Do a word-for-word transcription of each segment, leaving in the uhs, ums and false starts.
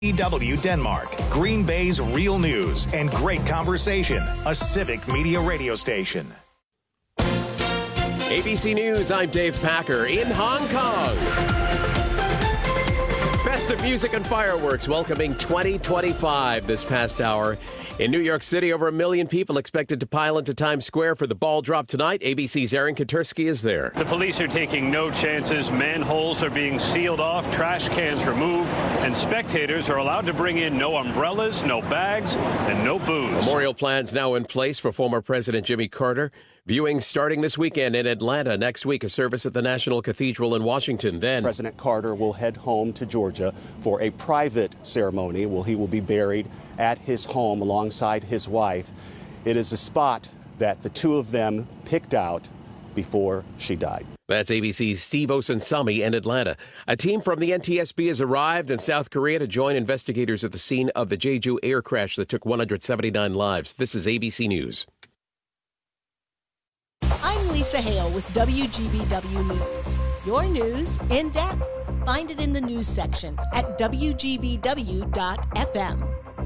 W Denmark, Green Bay's real news and great conversation, a Civic Media radio station. A B C News, I'm Dave Packer in Hong Kong. Festive music and fireworks welcoming twenty twenty-five this past hour. In New York City, over a million people expected to pile into Times Square for the ball drop tonight. A B C's Aaron Katursky is there. The police are taking no chances. Manholes are being sealed off, trash cans removed, and spectators are allowed to bring in no umbrellas, no bags, and no booze. Memorial plans now in place for former President Jimmy Carter. Viewing starting this weekend in Atlanta. Next week, a service at the National Cathedral in Washington. Then President Carter will head home to Georgia for a private ceremony. Well, he will be buried at his home alongside his wife. It is a spot that the two of them picked out before she died. That's A B C's Steve Osunsami in Atlanta. A team from the N T S B has arrived in South Korea to join investigators at the scene of the Jeju air crash that took one hundred seventy-nine lives. This is A B C News. I'm Lisa Hale with W G B W News. Your news in depth. Find it in the news section at W G B W dot F M.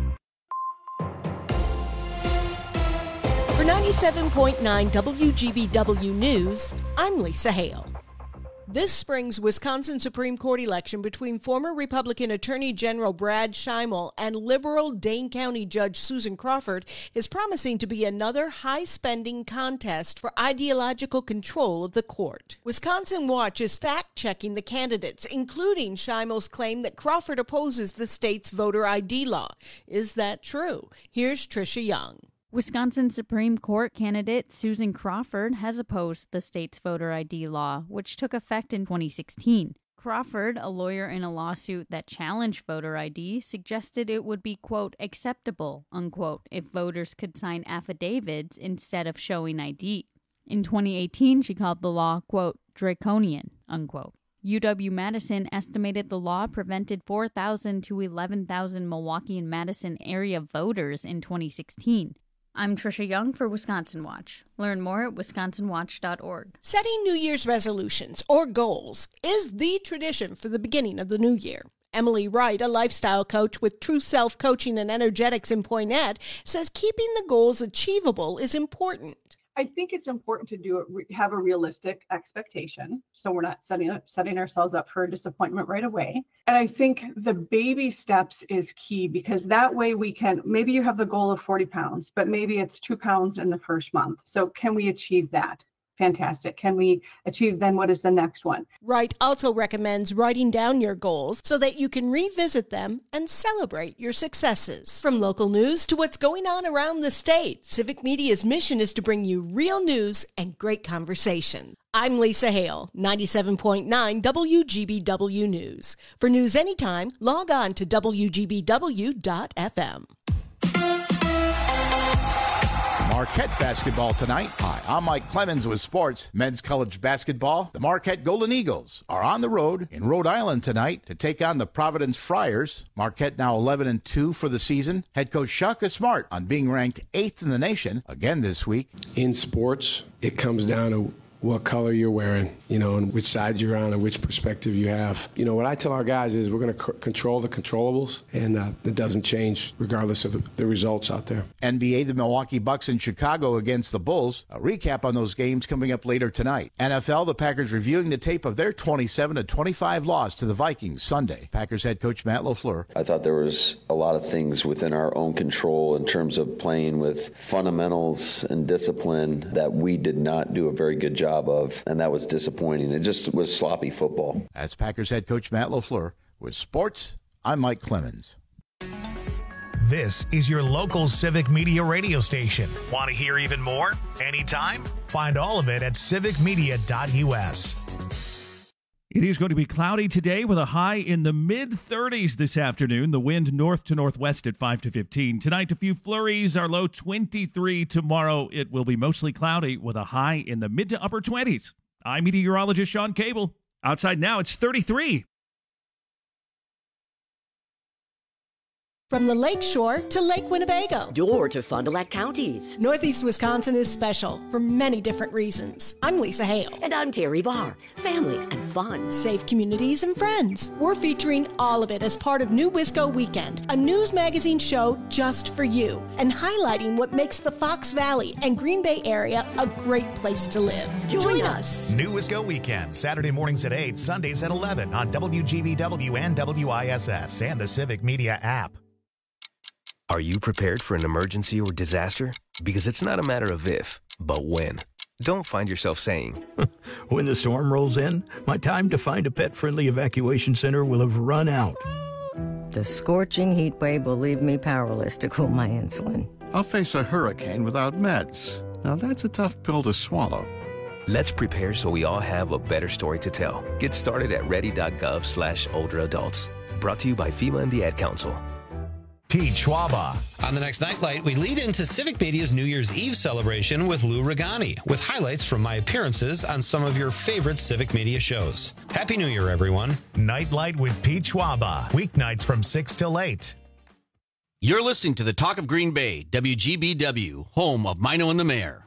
For ninety-seven point nine W G B W News, I'm Lisa Hale. This spring's Wisconsin Supreme Court election between former Republican Attorney General Brad Schimel and liberal Dane County Judge Susan Crawford is promising to be another high-spending contest for ideological control of the court. Wisconsin Watch is fact-checking the candidates, including Schimel's claim that Crawford opposes the state's voter I D law. Is that true? Here's Tricia Young. Wisconsin Supreme Court candidate Susan Crawford has opposed the state's voter I D law, which took effect in twenty sixteen. Crawford, a lawyer in a lawsuit that challenged voter I D, suggested it would be, quote, acceptable, unquote, if voters could sign affidavits instead of showing I D. In twenty eighteen, she called the law, quote, draconian, unquote. U W-Madison estimated the law prevented four thousand to eleven thousand Milwaukee and Madison area voters in twenty sixteen. I'm Tricia Young for Wisconsin Watch. Learn more at wisconsin watch dot org. Setting New Year's resolutions or goals is the tradition for the beginning of the new year. Emily Wright, a lifestyle coach with True Self Coaching and Energetics in Poynette, says keeping the goals achievable is important. I think it's important to do it, have a realistic expectation, so we're not setting setting ourselves up for a disappointment right away. And I think the baby steps is key, because that way we can, maybe you have the goal of forty pounds, but maybe it's two pounds in the first month. So can we achieve that? Fantastic. Can we achieve then what is the next one? Wright also recommends writing down your goals so that you can revisit them and celebrate your successes. From local news to what's going on around the state, Civic Media's mission is to bring you real news and great conversation. I'm Lisa Hale, ninety-seven point nine W G B W News. For news anytime, log on to W G B W dot F M. Marquette basketball tonight. Hi, I'm Mike Clemens with sports. Men's college basketball. The Marquette Golden Eagles are on the road in Rhode Island tonight to take on the Providence Friars. Marquette now eleven and two for the season. Head coach Shaka Smart on being ranked eighth in the nation again this week. In sports, it comes down to what color you're wearing, you know, and which side you're on and which perspective you have. You know, what I tell our guys is we're going to c- control the controllables, and uh, it doesn't change regardless of the, the results out there. N B A, the Milwaukee Bucks in Chicago against the Bulls. A recap on those games coming up later tonight. N F L, the Packers reviewing the tape of their twenty-seven to twenty-five loss to the Vikings Sunday. Packers head coach Matt LaFleur. I thought there was a lot of things within our own control in terms of playing with fundamentals and discipline that we did not do a very good job of, and that was disappointing. It just was sloppy football. That's Packers head coach Matt LaFleur. With sports, I'm Mike Clemens. This is your local Civic Media radio station. Want to hear even more? Anytime? Find all of it at civic media dot U S. It is going to be cloudy today with a high in the mid thirties this afternoon. The wind north to northwest at five to fifteen. Tonight, a few flurries. Our low twenty-three. Tomorrow, it will be mostly cloudy with a high in the mid to upper twenties. I'm meteorologist Sean Cable. Outside now, it's thirty-three. From the Lake Shore to Lake Winnebago. Door to Fond du Lac counties. Northeast Wisconsin is special for many different reasons. I'm Lisa Hale. And I'm Terry Barr. Family and fun. Safe communities and friends. We're featuring all of it as part of New Wisco Weekend, a news magazine show just for you, and highlighting what makes the Fox Valley and Green Bay area a great place to live. Join, Join us. us. New Wisco Weekend, Saturday mornings at eight, Sundays at eleven on W G B W and W I S S and the Civic Media app. Are you prepared for an emergency or disaster? Because it's not a matter of if, but when. Don't find yourself saying, when the storm rolls in, my time to find a pet-friendly evacuation center will have run out. The scorching heat wave will leave me powerless to cool my insulin. I'll face a hurricane without meds. Now that's a tough pill to swallow. Let's prepare so we all have a better story to tell. Get started at ready.gov slash older adults. Brought to you by FEMA and the Ad Council. Pete Schwaba. On the next Nightlight, we lead into Civic Media's New Year's Eve celebration with Lou Regani, with highlights from my appearances on some of your favorite Civic Media shows. Happy New Year, everyone. Nightlight with Pete Schwaba. Weeknights from six till eight. You're listening to the Talk of Green Bay, W G B W, home of Mino and the Mayor.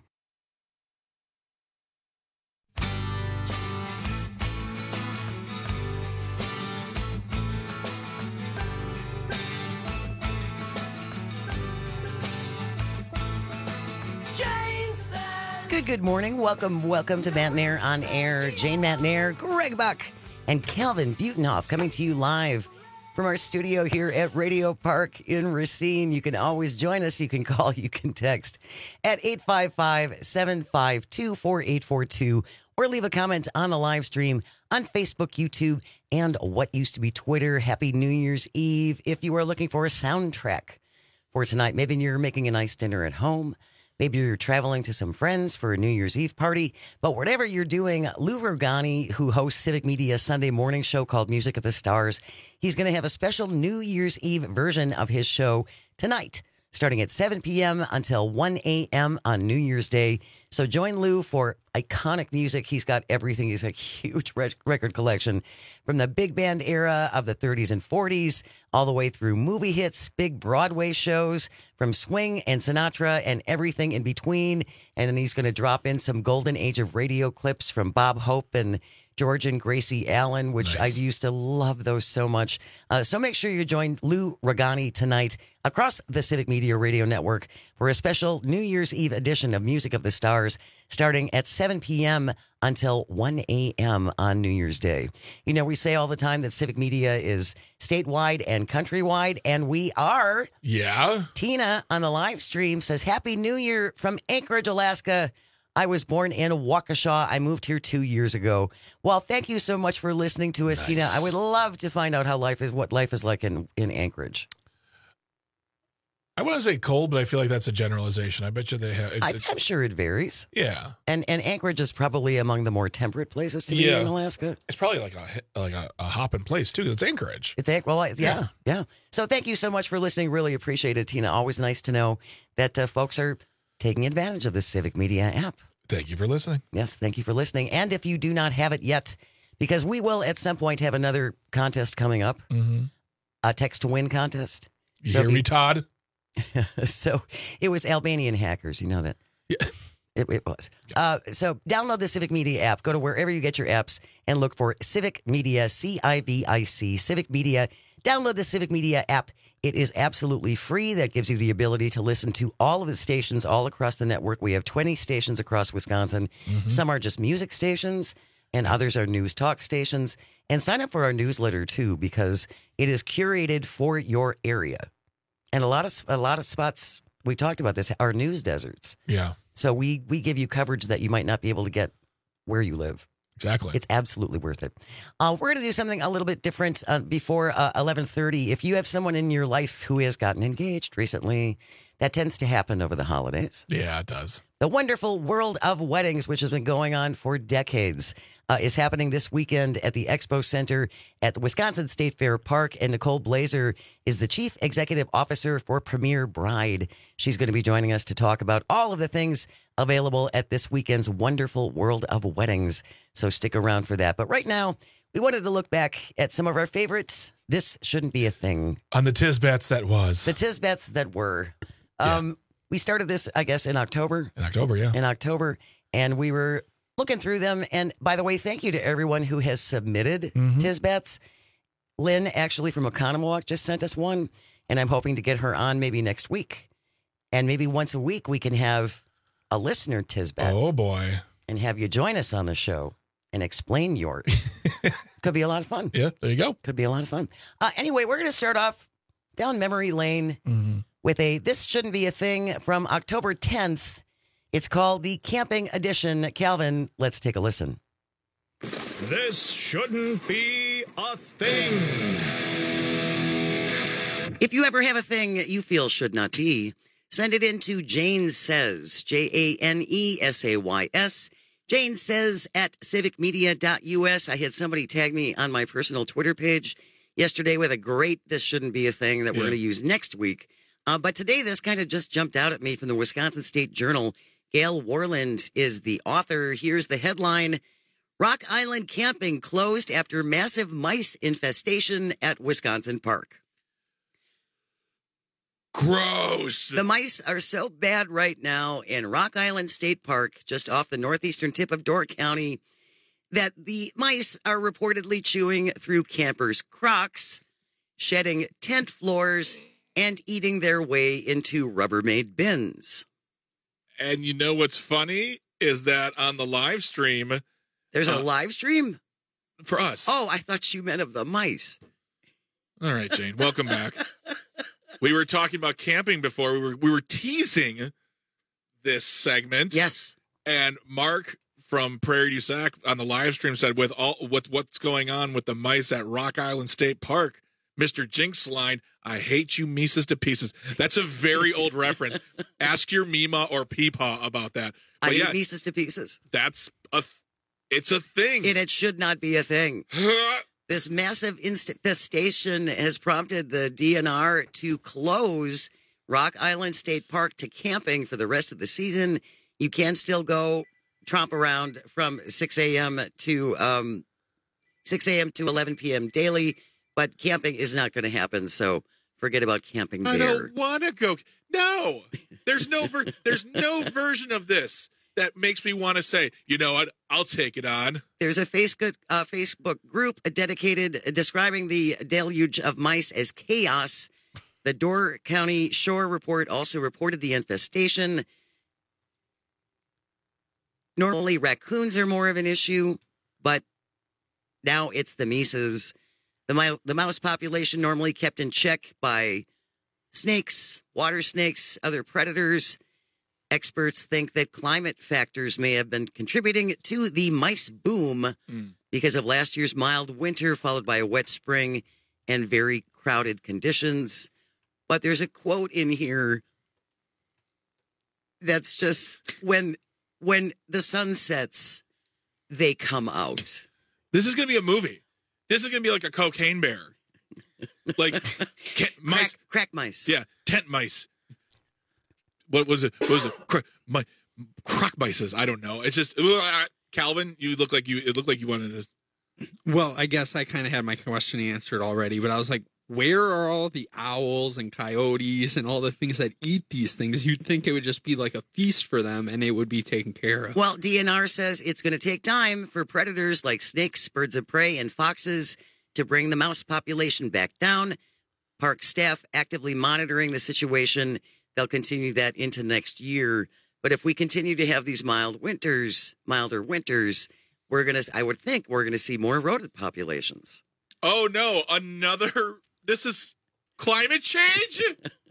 Good, good morning. Welcome, welcome to Matt Nair on Air. Jane Matt Nair, Greg Buck, and Calvin Butenhoff coming to you live from our studio here at Radio Park in Racine. You can always join us. You can call, you can text at eight five five, seven five two, four eight four two or leave a comment on the live stream on Facebook, YouTube, and what used to be Twitter. Happy New Year's Eve. If you are looking for a soundtrack for tonight, maybe you're making a nice dinner at home. Maybe you're traveling to some friends for a New Year's Eve party. But whatever you're doing, Lou Regani, who hosts Civic Media's Sunday morning show called Music of the Stars, he's going to have a special New Year's Eve version of his show tonight, starting at seven p.m. until one a.m. on New Year's Day. So join Lou for iconic music. He's got everything. He's a huge record collection from the big band era of the thirties and forties, all the way through movie hits, big Broadway shows, from swing and Sinatra and everything in between. And then he's going to drop in some golden age of radio clips from Bob Hope and George and Gracie Allen, which nice. I used to love those so much. Uh, so make sure you join Lou Regani tonight across the Civic Media Radio Network for a special New Year's Eve edition of Music of the Stars, starting at seven p.m. until one a.m. on New Year's Day. You know, we say all the time that Civic Media is statewide and countrywide, and we are. Yeah. Tina on the live stream says, Happy New Year from Anchorage, Alaska. I was born in Waukesha. I moved here two years ago. Well, thank you so much for listening to us, nice. Tina. I would love to find out how life is, what life is like in, in Anchorage. I want to say cold, but I feel like that's a generalization. I bet you they have. It, I, I'm sure it varies. Yeah, and and Anchorage is probably among the more temperate places to be yeah. in Alaska. It's probably like a like a, a hopping place too. It's Anchorage. It's Anchorage. Well, yeah, yeah, yeah. So thank you so much for listening. Really appreciate it, Tina. Always nice to know that uh, folks are taking advantage of the Civic Media app. Thank you for listening. Yes, thank you for listening. And if you do not have it yet, because we will at some point have another contest coming up, mm-hmm. a text to win contest. You so hear me, Todd? So it was Albanian hackers. You know that? Yeah. It, it was. Uh, so download the Civic Media app. Go to wherever you get your apps and look for Civic Media, C I V I C, Civic Media. Download the Civic Media app. It is absolutely free. That gives you the ability to listen to all of the stations all across the network. We have twenty stations across Wisconsin. Mm-hmm. Some are just music stations, and others are news talk stations. And sign up for our newsletter, too, because it is curated for your area. And a lot of a lot of spots, we talked about this, are news deserts. Yeah. So we, we give you coverage that you might not be able to get where you live. Exactly. It's absolutely worth it. Uh, we're going to do something a little bit different uh, before uh, eleven thirty. If you have someone in your life who has gotten engaged recently, that tends to happen over the holidays. Yeah, it does. The wonderful World of Weddings, which has been going on for decades, uh, is happening this weekend at the Expo Center at the Wisconsin State Fair Park. And Nicole Blazer is the Chief Executive Officer for Premier Bride. She's going to be joining us to talk about all of the things available at this weekend's wonderful World of Weddings. So stick around for that. But right now, we wanted to look back at some of our favorites. This shouldn't be a thing. On the Tisbets that was. The Tisbets that were. Um, yeah. We started this, I guess, in October. In October, yeah. In October. And we were looking through them. And by the way, thank you to everyone who has submitted mm-hmm. Tisbets. Lynn, actually from Oconomowoc, just sent us one. And I'm hoping to get her on maybe next week. And maybe once a week we can have a listener Tisbet. Oh, boy. And have you join us on the show and explain yours. Could be a lot of fun. Yeah, there you go. Could be a lot of fun. Uh, anyway, we're going to start off down memory lane mm-hmm. with a This Shouldn't Be a Thing from October tenth. It's called the Camping Edition. Calvin, let's take a listen. This shouldn't be a thing. If you ever have a thing you feel should not be, send it in to Jane Says, J A N E S A Y S. Jane Says at civic media dot U S. I had somebody tag me on my personal Twitter page yesterday with a great This Shouldn't Be a Thing that we're yeah. going to use next week. Uh, but today, this kind of just jumped out at me from the Wisconsin State Journal. Gail Warland is the author. Here's the headline. Rock Island camping closed after massive mice infestation at Wisconsin Park. Gross. The mice are so bad right now in Rock Island State Park, just off the northeastern tip of Door County, that the mice are reportedly chewing through campers' Crocs, shedding tent floors, and eating their way into Rubbermaid bins. And you know what's funny is that on the live stream... There's uh, a live stream? For us. Oh, I thought you meant of the mice. All right, Jane. Welcome back. We were talking about camping before. We were we were teasing this segment. Yes. And Mark from Prairie du Sac on the live stream said, with all with what's going on with the mice at Rock Island State Park, Mister Jinx line, I hate you Mises to pieces. That's a very old reference. Ask your Mima or Peepaw about that. But I yeah, hate Mises to pieces. That's a th- it's a thing. And it should not be a thing. This massive infestation has prompted the D N R to close Rock Island State Park to camping for the rest of the season. You can still go tromp around from six a.m. to um, six a.m. to eleven p.m. daily, but camping is not going to happen. So forget about camping there. I don't want to go. No, there's no ver- there's no version of this that makes me want to say, you know what, I'll take it on. There's a Facebook, uh, Facebook group dedicated uh, describing the deluge of mice as chaos. The Door County Shore Report also reported the infestation. Normally, raccoons are more of an issue, but now it's the Mises. The, mi- the mouse population normally kept in check by snakes, water snakes, other predators. Experts think that climate factors may have been contributing to the mice boom mm. because of last year's mild winter followed by a wet spring and very crowded conditions. But there's a quote in here that's just, when when the sun sets, they come out. This is going to be a movie. This is going to be like a cocaine bear. Like can, mice. Crack, crack mice. Yeah, tent mice. What was it? What was it? Cra- my croc mices. I don't know. It's just uh, Calvin. You look like you. It looked like you wanted to. Well, I guess I kind of had my question answered already, but I was like, where are all the owls and coyotes and all the things that eat these things? You'd think it would just be like a feast for them, and it would be taken care of. Well, D N R says it's going to take time for predators like snakes, birds of prey, and foxes to bring the mouse population back down. Park staff actively monitoring the situation. They'll continue that into next year. But if we continue to have these mild winters, milder winters, we're going to, I would think we're going to see more rodent populations. Oh, no. Another, this is climate change?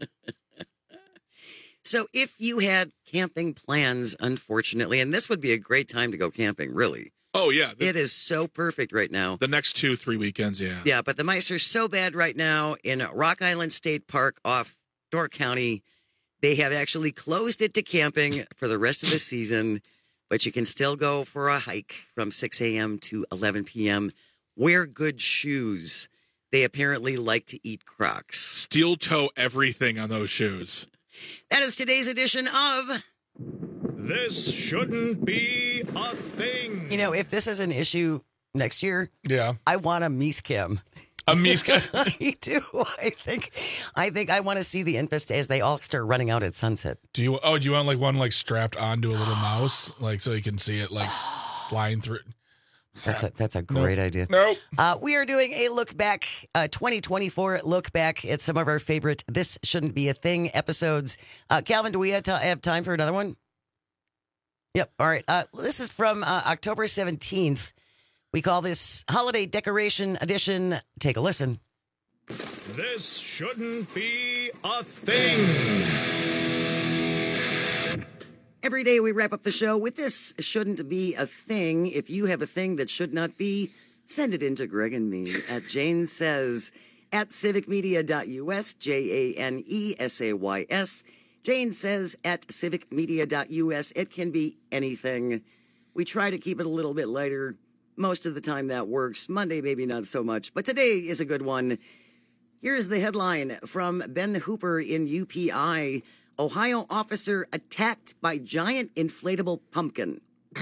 So if you had camping plans, unfortunately, and this would be a great time to go camping, really. Oh, yeah. The, it is so perfect right now. The next two, three weekends, yeah. Yeah, but the mice are so bad right now in Rock Island State Park off Door County. They have actually closed it to camping for the rest of the season, but you can still go for a hike from six a.m. to eleven p.m. Wear good shoes. They apparently like to eat Crocs. Steel toe everything on those shoes. That is today's edition of... This shouldn't be a thing. You know, if this is an issue next year. Yeah. I want a Mies Cam. A Mies Cam. I do. I think I think I want to see the infest as they all start running out at sunset. Do you? Oh, do you want like one like strapped onto a little mouse, like so you can see it like flying through? That's a, that's a great nope. idea. Nope. Uh, we are doing a look back, uh, twenty twenty-four look back at some of our favorite This Shouldn't Be a Thing episodes. Uh, Calvin, do we have, t- have time for another one? Yep. All right. Uh, this is from uh, October seventeenth. We call this Holiday Decoration Edition. Take a listen. This shouldn't be a thing. Every day we wrap up the show with This Shouldn't Be a Thing. If you have a thing that should not be, send it in to Greg and me at Jane Says at civic media dot U S, J A N E S A Y S. Jane Says at civic media dot U S. It can be anything. We try to keep it a little bit lighter. Most of the time that works. Monday, maybe not so much. But today is a good one. Here's the headline from Ben Hooper in U P I. Ohio officer attacked by giant inflatable pumpkin.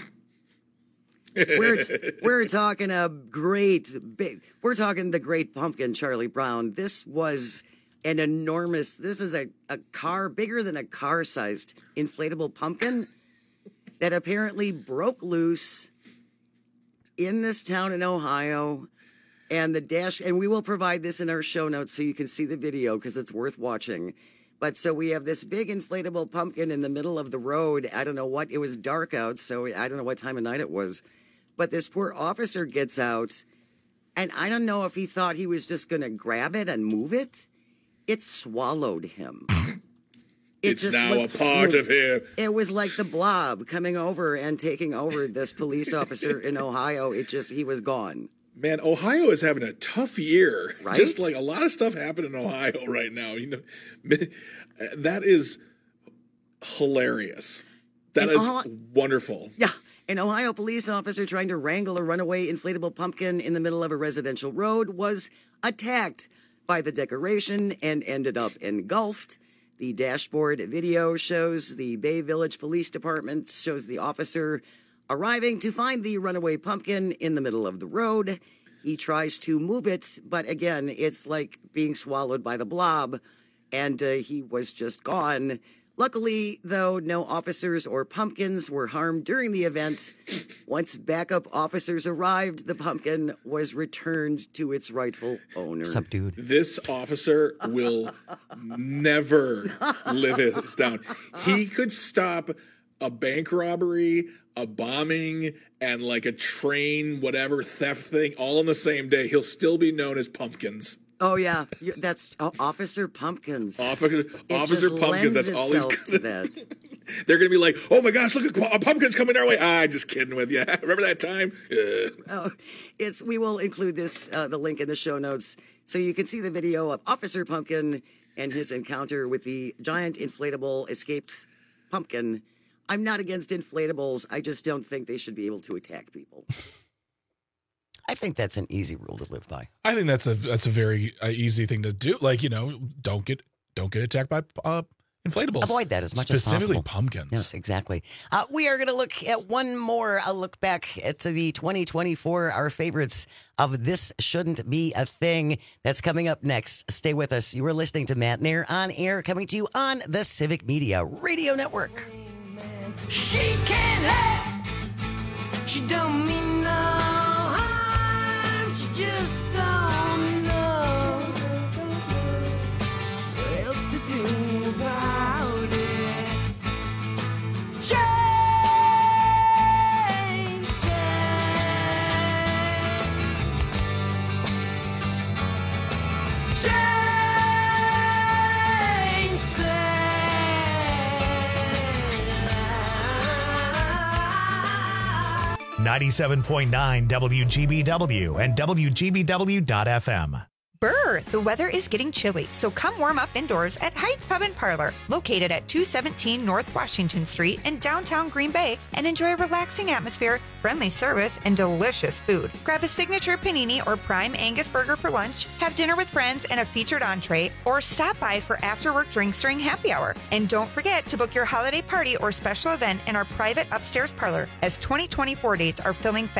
we're, we're talking a great, big, we're talking the great pumpkin, Charlie Brown. This was an enormous, this is a, a car, bigger than a car-sized inflatable pumpkin that apparently broke loose in this town in Ohio. And the dash, and we will provide this in our show notes so you can see the video because it's worth watching. But so we have this big inflatable pumpkin in the middle of the road. I don't know what, it was dark out, so I don't know what time of night it was. But this poor officer gets out, and I don't know if he thought he was just going to grab it and move it. It swallowed him. It it's just now looked, a part of him. It was like the Blob coming over and taking over this police officer in Ohio. It just, he was gone. Man, Ohio is having a tough year. Right? Just like a lot of stuff happening in Ohio right now. You know, that is hilarious. That In is Ohio- wonderful. Yeah. An Ohio police officer trying to wrangle a runaway inflatable pumpkin in the middle of a residential road was attacked by the decoration and ended up engulfed. The dashboard video shows the Bay Village Police Department, shows the officer arriving to find the runaway pumpkin in the middle of the road. He tries to move it, but again, it's like being swallowed by the Blob, and uh, he was just gone. Luckily, though, no officers or pumpkins were harmed during the event. Once backup officers arrived, the pumpkin was returned to its rightful owner. Subdued. This officer will never live this down. He could stop a bank robbery, a bombing, and like a train, whatever, theft thing, all in the same day. He'll still be known as Pumpkins. Oh, yeah. You- That's oh, Officer Pumpkins. Officer, It Officer just Pumpkins, lends that's all he's itself to that. They're going to be like, oh my gosh, look, a pumpkin's coming our way. Ah, just kidding with you. Remember that time? Yeah. Oh, it's. We will include this, uh, the link in the show notes, so you can see the video of Officer Pumpkin and his encounter with the giant inflatable escaped pumpkin. I'm not against inflatables. I just don't think they should be able to attack people. I think that's an easy rule to live by. I think that's a that's a very uh, easy thing to do. Like, you know, don't get don't get attacked by uh, inflatables. Avoid that as much as possible. Specifically pumpkins. Yes, exactly. Uh, we are going to look at one more a look back at the twenty twenty-four, our favorites of This Shouldn't Be a Thing. That's coming up next. Stay with us. You are listening to Matt Nair on air, coming to you on the Civic Media Radio Network. She can't have, she don't mean no harm, she just don't know what else to do about it. Jane said, Jane ninety-seven point nine W G B W and W G B W dot F M. Brr, the weather is getting chilly, so come warm up indoors at Heights Pub and Parlor, located at two seventeen North Washington Street in downtown Green Bay, and enjoy a relaxing atmosphere, friendly service, and delicious food. Grab a signature panini or prime Angus burger for lunch, have dinner with friends and a featured entree, or stop by for after-work drinks during happy hour. And don't forget to book your holiday party or special event in our private upstairs parlor, as twenty twenty-four dates are filling fast.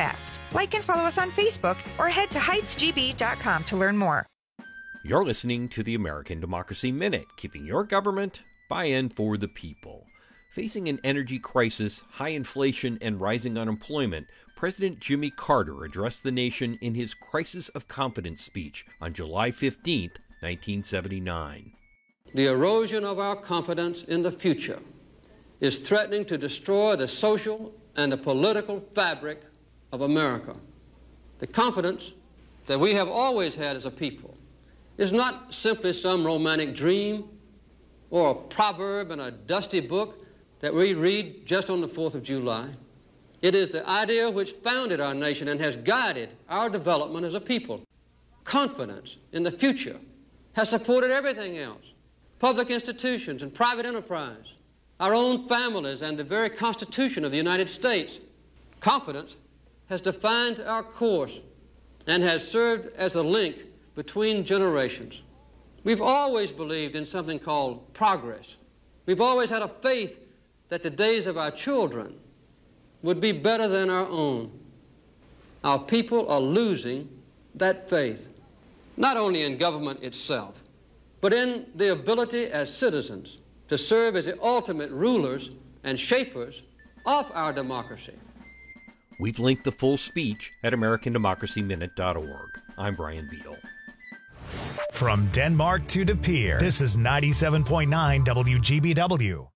Like and follow us on Facebook or head to heights g b dot com to learn more. You're listening to the American Democracy Minute, keeping your government by and for the people. Facing an energy crisis, high inflation, and rising unemployment, President Jimmy Carter addressed the nation in his Crisis of Confidence speech on July fifteenth, nineteen seventy-nine. The erosion of our confidence in the future is threatening to destroy the social and the political fabric of America. The confidence that we have always had as a people is not simply some romantic dream or a proverb in a dusty book that we read just on the fourth of July. It is the idea which founded our nation and has guided our development as a people. Confidence in the future has supported everything else. Public institutions and private enterprise, our own families, and the very Constitution of the United States. Confidence has defined our course and has served as a link between generations. We've always believed in something called progress. We've always had a faith that the days of our children would be better than our own. Our people are losing that faith, not only in government itself, but in the ability as citizens to serve as the ultimate rulers and shapers of our democracy. We've linked the full speech at american democracy minute dot org. I'm Brian Beal. From Denmark to De Pere, this is ninety-seven point nine W G B W.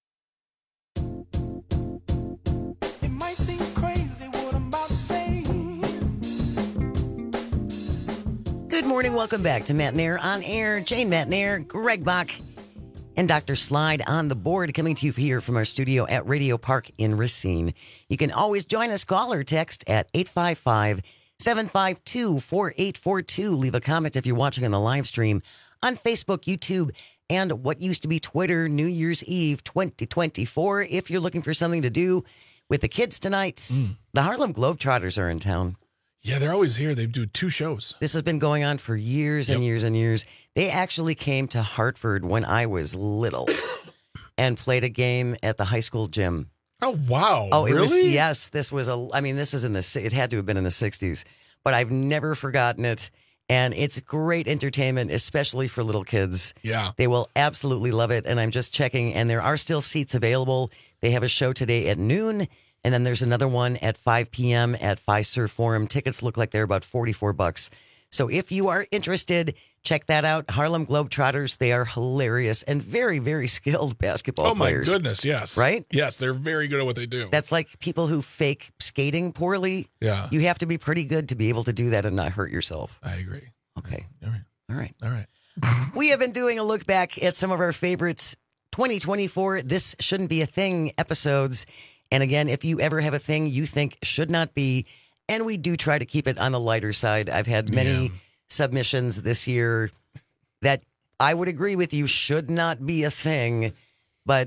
Good morning. Welcome back to Matt Nair on Air. Jane Matt Nair, Greg Bach, and Doctor Slide on the board, coming to you here from our studio at Radio Park in Racine. You can always join us. Call or text at eight five five, seven five two, four eight four two. Leave a comment if you're watching on the live stream on Facebook, YouTube, and what used to be Twitter, New Year's Eve twenty twenty-four. If you're looking for something to do with the kids tonight, mm. the Harlem Globetrotters are in town. Yeah, they're always here. They do two shows. This has been going on for years and yep. years and years. They actually came to Hartford when I was little and played a game at the high school gym. Oh, wow. Oh, it really? was, yes, this was a, I mean, this is in the, it had to have been in the sixties, but I've never forgotten it. And it's great entertainment, especially for little kids. Yeah. They will absolutely love it. And I'm just checking, and there are still seats available. They have a show today at noon. And then there's another one at five p.m. at Fiserv Forum. Tickets look like they're about forty-four bucks. So if you are interested, check that out. Harlem Globetrotters, they are hilarious and very, very skilled basketball oh players. Oh, my goodness, yes. Right? Yes, they're very good at what they do. That's like people who fake skating poorly. Yeah. You have to be pretty good to be able to do that and not hurt yourself. I agree. Okay. All right. All right. All right. We have been doing a look back at some of our favorites twenty twenty-four This Shouldn't Be a Thing episodes. And again, if you ever have a thing you think should not be, and we do try to keep it on the lighter side. I've had many yeah. submissions this year that I would agree with you should not be a thing, but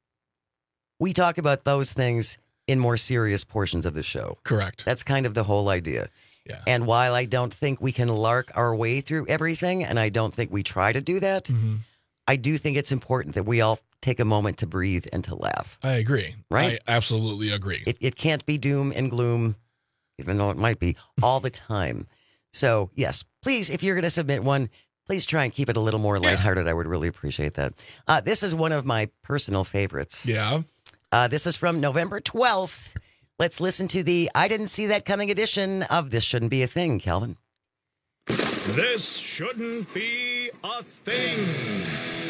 we talk about those things in more serious portions of the show. Correct. That's kind of the whole idea. Yeah. And while I don't think we can lark our way through everything, and I don't think we try to do that, mm-hmm. I do think it's important that we all take a moment to breathe and to laugh. I agree. Right? I absolutely agree. It, it can't be doom and gloom, even though it might be, all the time. So, yes, please, if you're going to submit one, please try and keep it a little more lighthearted. Yeah. I would really appreciate that. Uh, this is one of my personal favorites. Yeah. Uh, this is from November twelfth. Let's listen to the I Didn't See That Coming edition of This Shouldn't Be a Thing, Calvin. This shouldn't be a thing.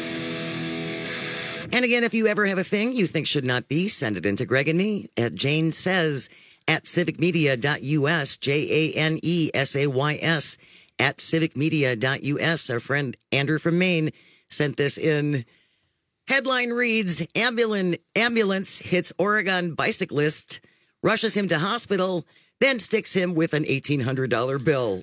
And again, if you ever have a thing you think should not be, send it in to Greg and me at Jane Says at civic media dot U S, J A N E S A Y S at civic media dot U S. Our friend Andrew from Maine sent this in. Headline reads, Ambulance, ambulance hits Oregon bicyclist, rushes him to hospital, then sticks him with an eighteen hundred dollars bill.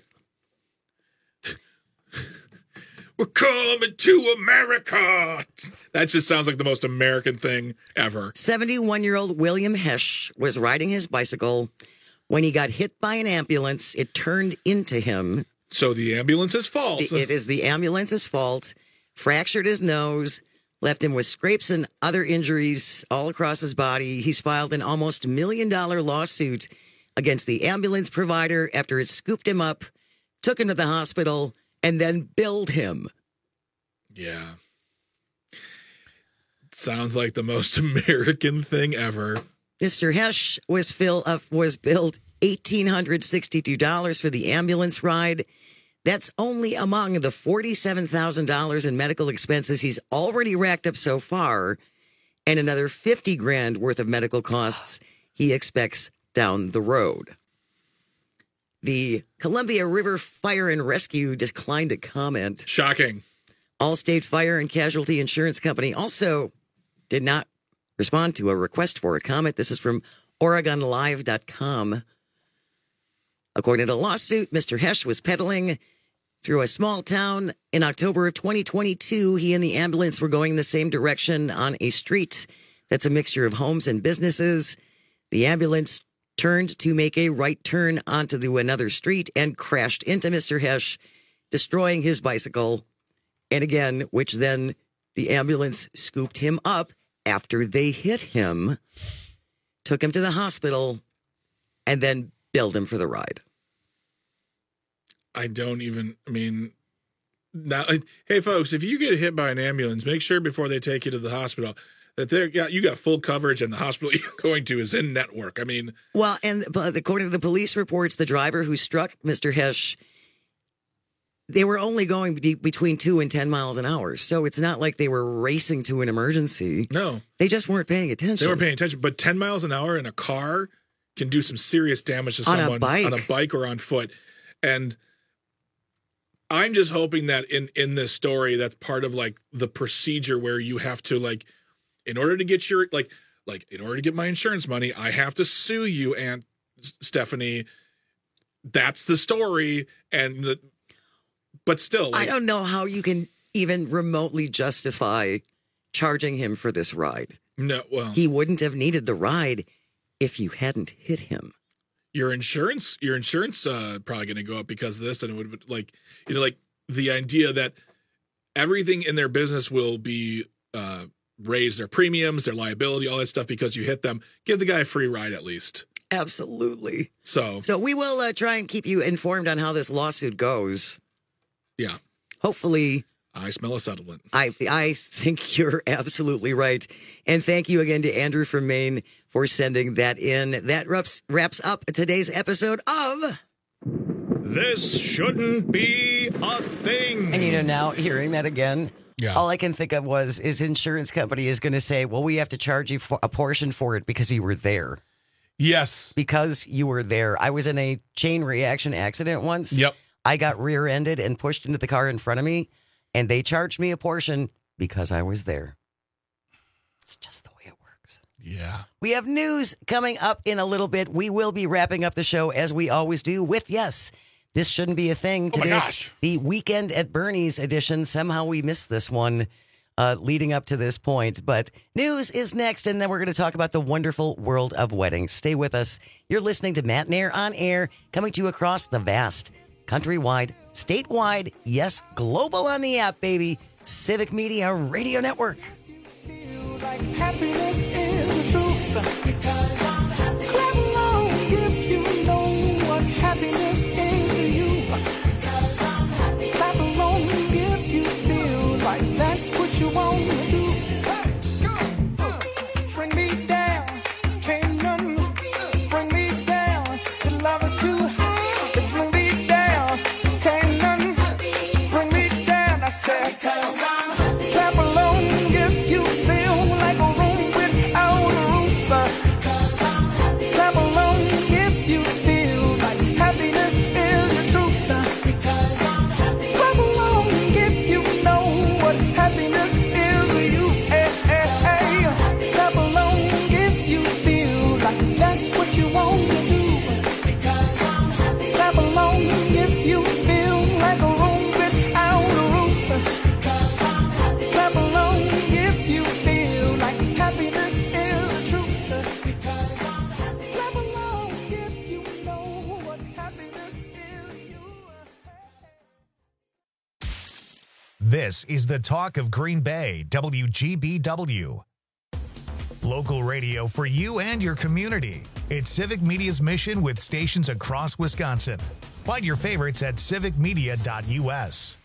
We're coming to America. That just sounds like the most American thing ever. seventy-one-year-old William Hesh was riding his bicycle. When he got hit by an ambulance, it turned into him. So the ambulance's fault. It is the ambulance's fault. Fractured his nose, left him with scrapes and other injuries all across his body. He's filed an almost million-dollar lawsuit against the ambulance provider after it scooped him up, took him to the hospital, and then billed him. Yeah. Sounds like the most American thing ever. Mister Hesh was, fill, uh, was billed one thousand eight hundred sixty-two dollars for the ambulance ride. That's only among the forty-seven thousand dollars in medical expenses he's already racked up so far, and another fifty grand worth of medical costs he expects down the road. The Columbia River Fire and Rescue declined to comment. Shocking. Allstate Fire and Casualty Insurance Company also did not respond to a request for a comment. This is from Oregon Live dot com. According to the lawsuit, Mister Hesh was pedaling through a small town in October of twenty twenty-two. He and the ambulance were going in the same direction on a street that's a mixture of homes and businesses. The ambulance turned to make a right turn onto the, another street and crashed into Mister Hesh, destroying his bicycle. And again, which then the ambulance scooped him up after they hit him, took him to the hospital, and then billed him for the ride. I don't even, I mean, now, hey, folks, if you get hit by an ambulance, make sure before they take you to the hospital that they're yeah, you got full coverage and the hospital you're going to is in network. I mean, well, and but according to the police reports, the driver who struck Mister Hesh, they were only going be- between two and ten miles an hour. So it's not like they were racing to an emergency. No, they just weren't paying attention. They weren't paying attention. But ten miles an hour in a car can do some serious damage to on someone a bike. on a bike or on foot. And I'm just hoping that in, in this story, that's part of like the procedure where you have to like, in order to get your, like, like in order to get my insurance money, I have to sue you, Aunt Stephanie. That's the story. And the, but still, like, I don't know how you can even remotely justify charging him for this ride. No, well, he wouldn't have needed the ride if you hadn't hit him. Your insurance, your insurance, uh, probably going to go up because of this, and it would like, you know, like the idea that everything in their business will be uh, raise their premiums, their liability, all that stuff because you hit them. Give the guy a free ride at least. Absolutely. So, so we will uh, try and keep you informed on how this lawsuit goes. Yeah. Hopefully. I smell a settlement. I I think you're absolutely right. And thank you again to Andrew from Maine for sending that in. That wraps, wraps up today's episode of This Shouldn't Be a Thing. And you know, now hearing that again, yeah. all I can think of was his insurance company is going to say, well, we have to charge you for a portion for it because you were there. Yes. Because you were there. I was in a chain reaction accident once. Yep. I got rear-ended and pushed into the car in front of me, and they charged me a portion because I was there. It's just the way it works. Yeah. We have news coming up in a little bit. We will be wrapping up the show as we always do with, yes, this shouldn't be a thing. Oh my Today gosh. It's the Weekend at Bernie's edition. Somehow we missed this one uh, leading up to this point. But news is next, and then we're going to talk about the wonderful world of weddings. Stay with us. You're listening to Matt and Air on Air, coming to you across the vast, countrywide, statewide, yes, global on the app, baby, Civic Media Radio Network. Like happiness is the truth. Because I'm happy. Clap along if you know what happiness is to you. Because I'm happy. Clap along if you feel like that's what you want to do. Hey, go. Bring me down. Can't nothing bring me down. The love is too high to bring me down. Can't nothing bring me down. I said, because I'm happy. Clap along if you feel like a room without a roof. Because I'm happy. Clap along if you feel like happiness is the truth. Because I'm happy. Clap along if you know what happiness is to you. Hey, hey, hey. Clap along if you feel like that's what you want to do. Because I'm happy. Clap along if you feel like a room without a roof. Because I'm happy. Clap along if you feel like happiness is the truth. Because I'm happy. Clap along if you know what happiness is to you. This is the talk of Green Bay, W G B W. Local radio for you and your community. It's Civic Media's mission with stations across Wisconsin. Find your favorites at civic media dot u s.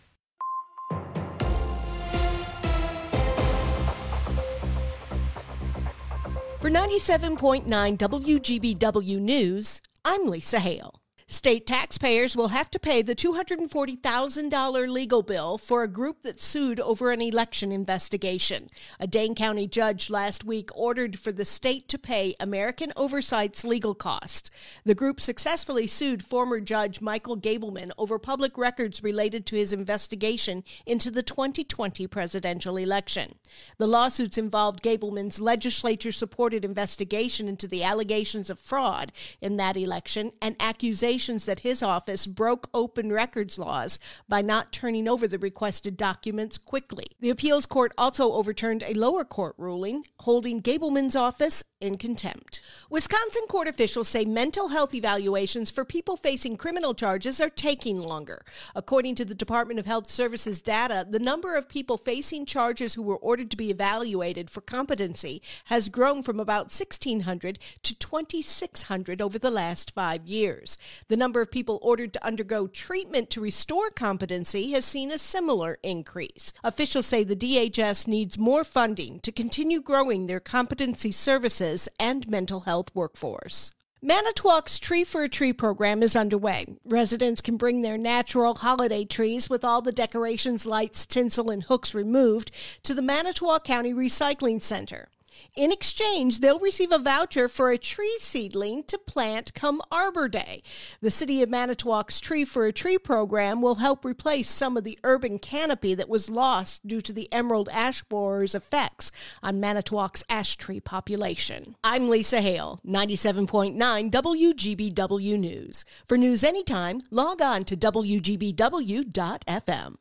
For ninety-seven point nine W G B W News, I'm Lisa Hale. State taxpayers will have to pay the two hundred forty thousand dollars legal bill for a group that sued over an election investigation. A Dane County judge last week ordered for the state to pay American Oversight's legal costs. The group successfully sued former Judge Michael Gableman over public records related to his investigation into the twenty twenty presidential election. The lawsuits involved Gableman's legislature-supported investigation into the allegations of fraud in that election and accusations that his office broke open records laws by not turning over the requested documents quickly. The appeals court also overturned a lower court ruling holding Gableman's office in contempt. Wisconsin court officials say mental health evaluations for people facing criminal charges are taking longer. According to the Department of Health Services data, the number of people facing charges who were ordered to be evaluated for competency has grown from about sixteen hundred to twenty-six hundred over the last five years. The number of people ordered to undergo treatment to restore competency has seen a similar increase. Officials say the D H S needs more funding to continue growing their competency services and mental health workforce. Manitowoc's Tree for a Tree program is underway. Residents can bring their natural holiday trees with all the decorations, lights, tinsel, and hooks removed to the Manitowoc County Recycling Center. In exchange, they'll receive a voucher for a tree seedling to plant come Arbor Day. The City of Manitowoc's Tree for a Tree program will help replace some of the urban canopy that was lost due to the emerald ash borer's effects on Manitowoc's ash tree population. I'm Lisa Hale, ninety-seven point nine W G B W News. For news anytime, log on to W G B W dot F M.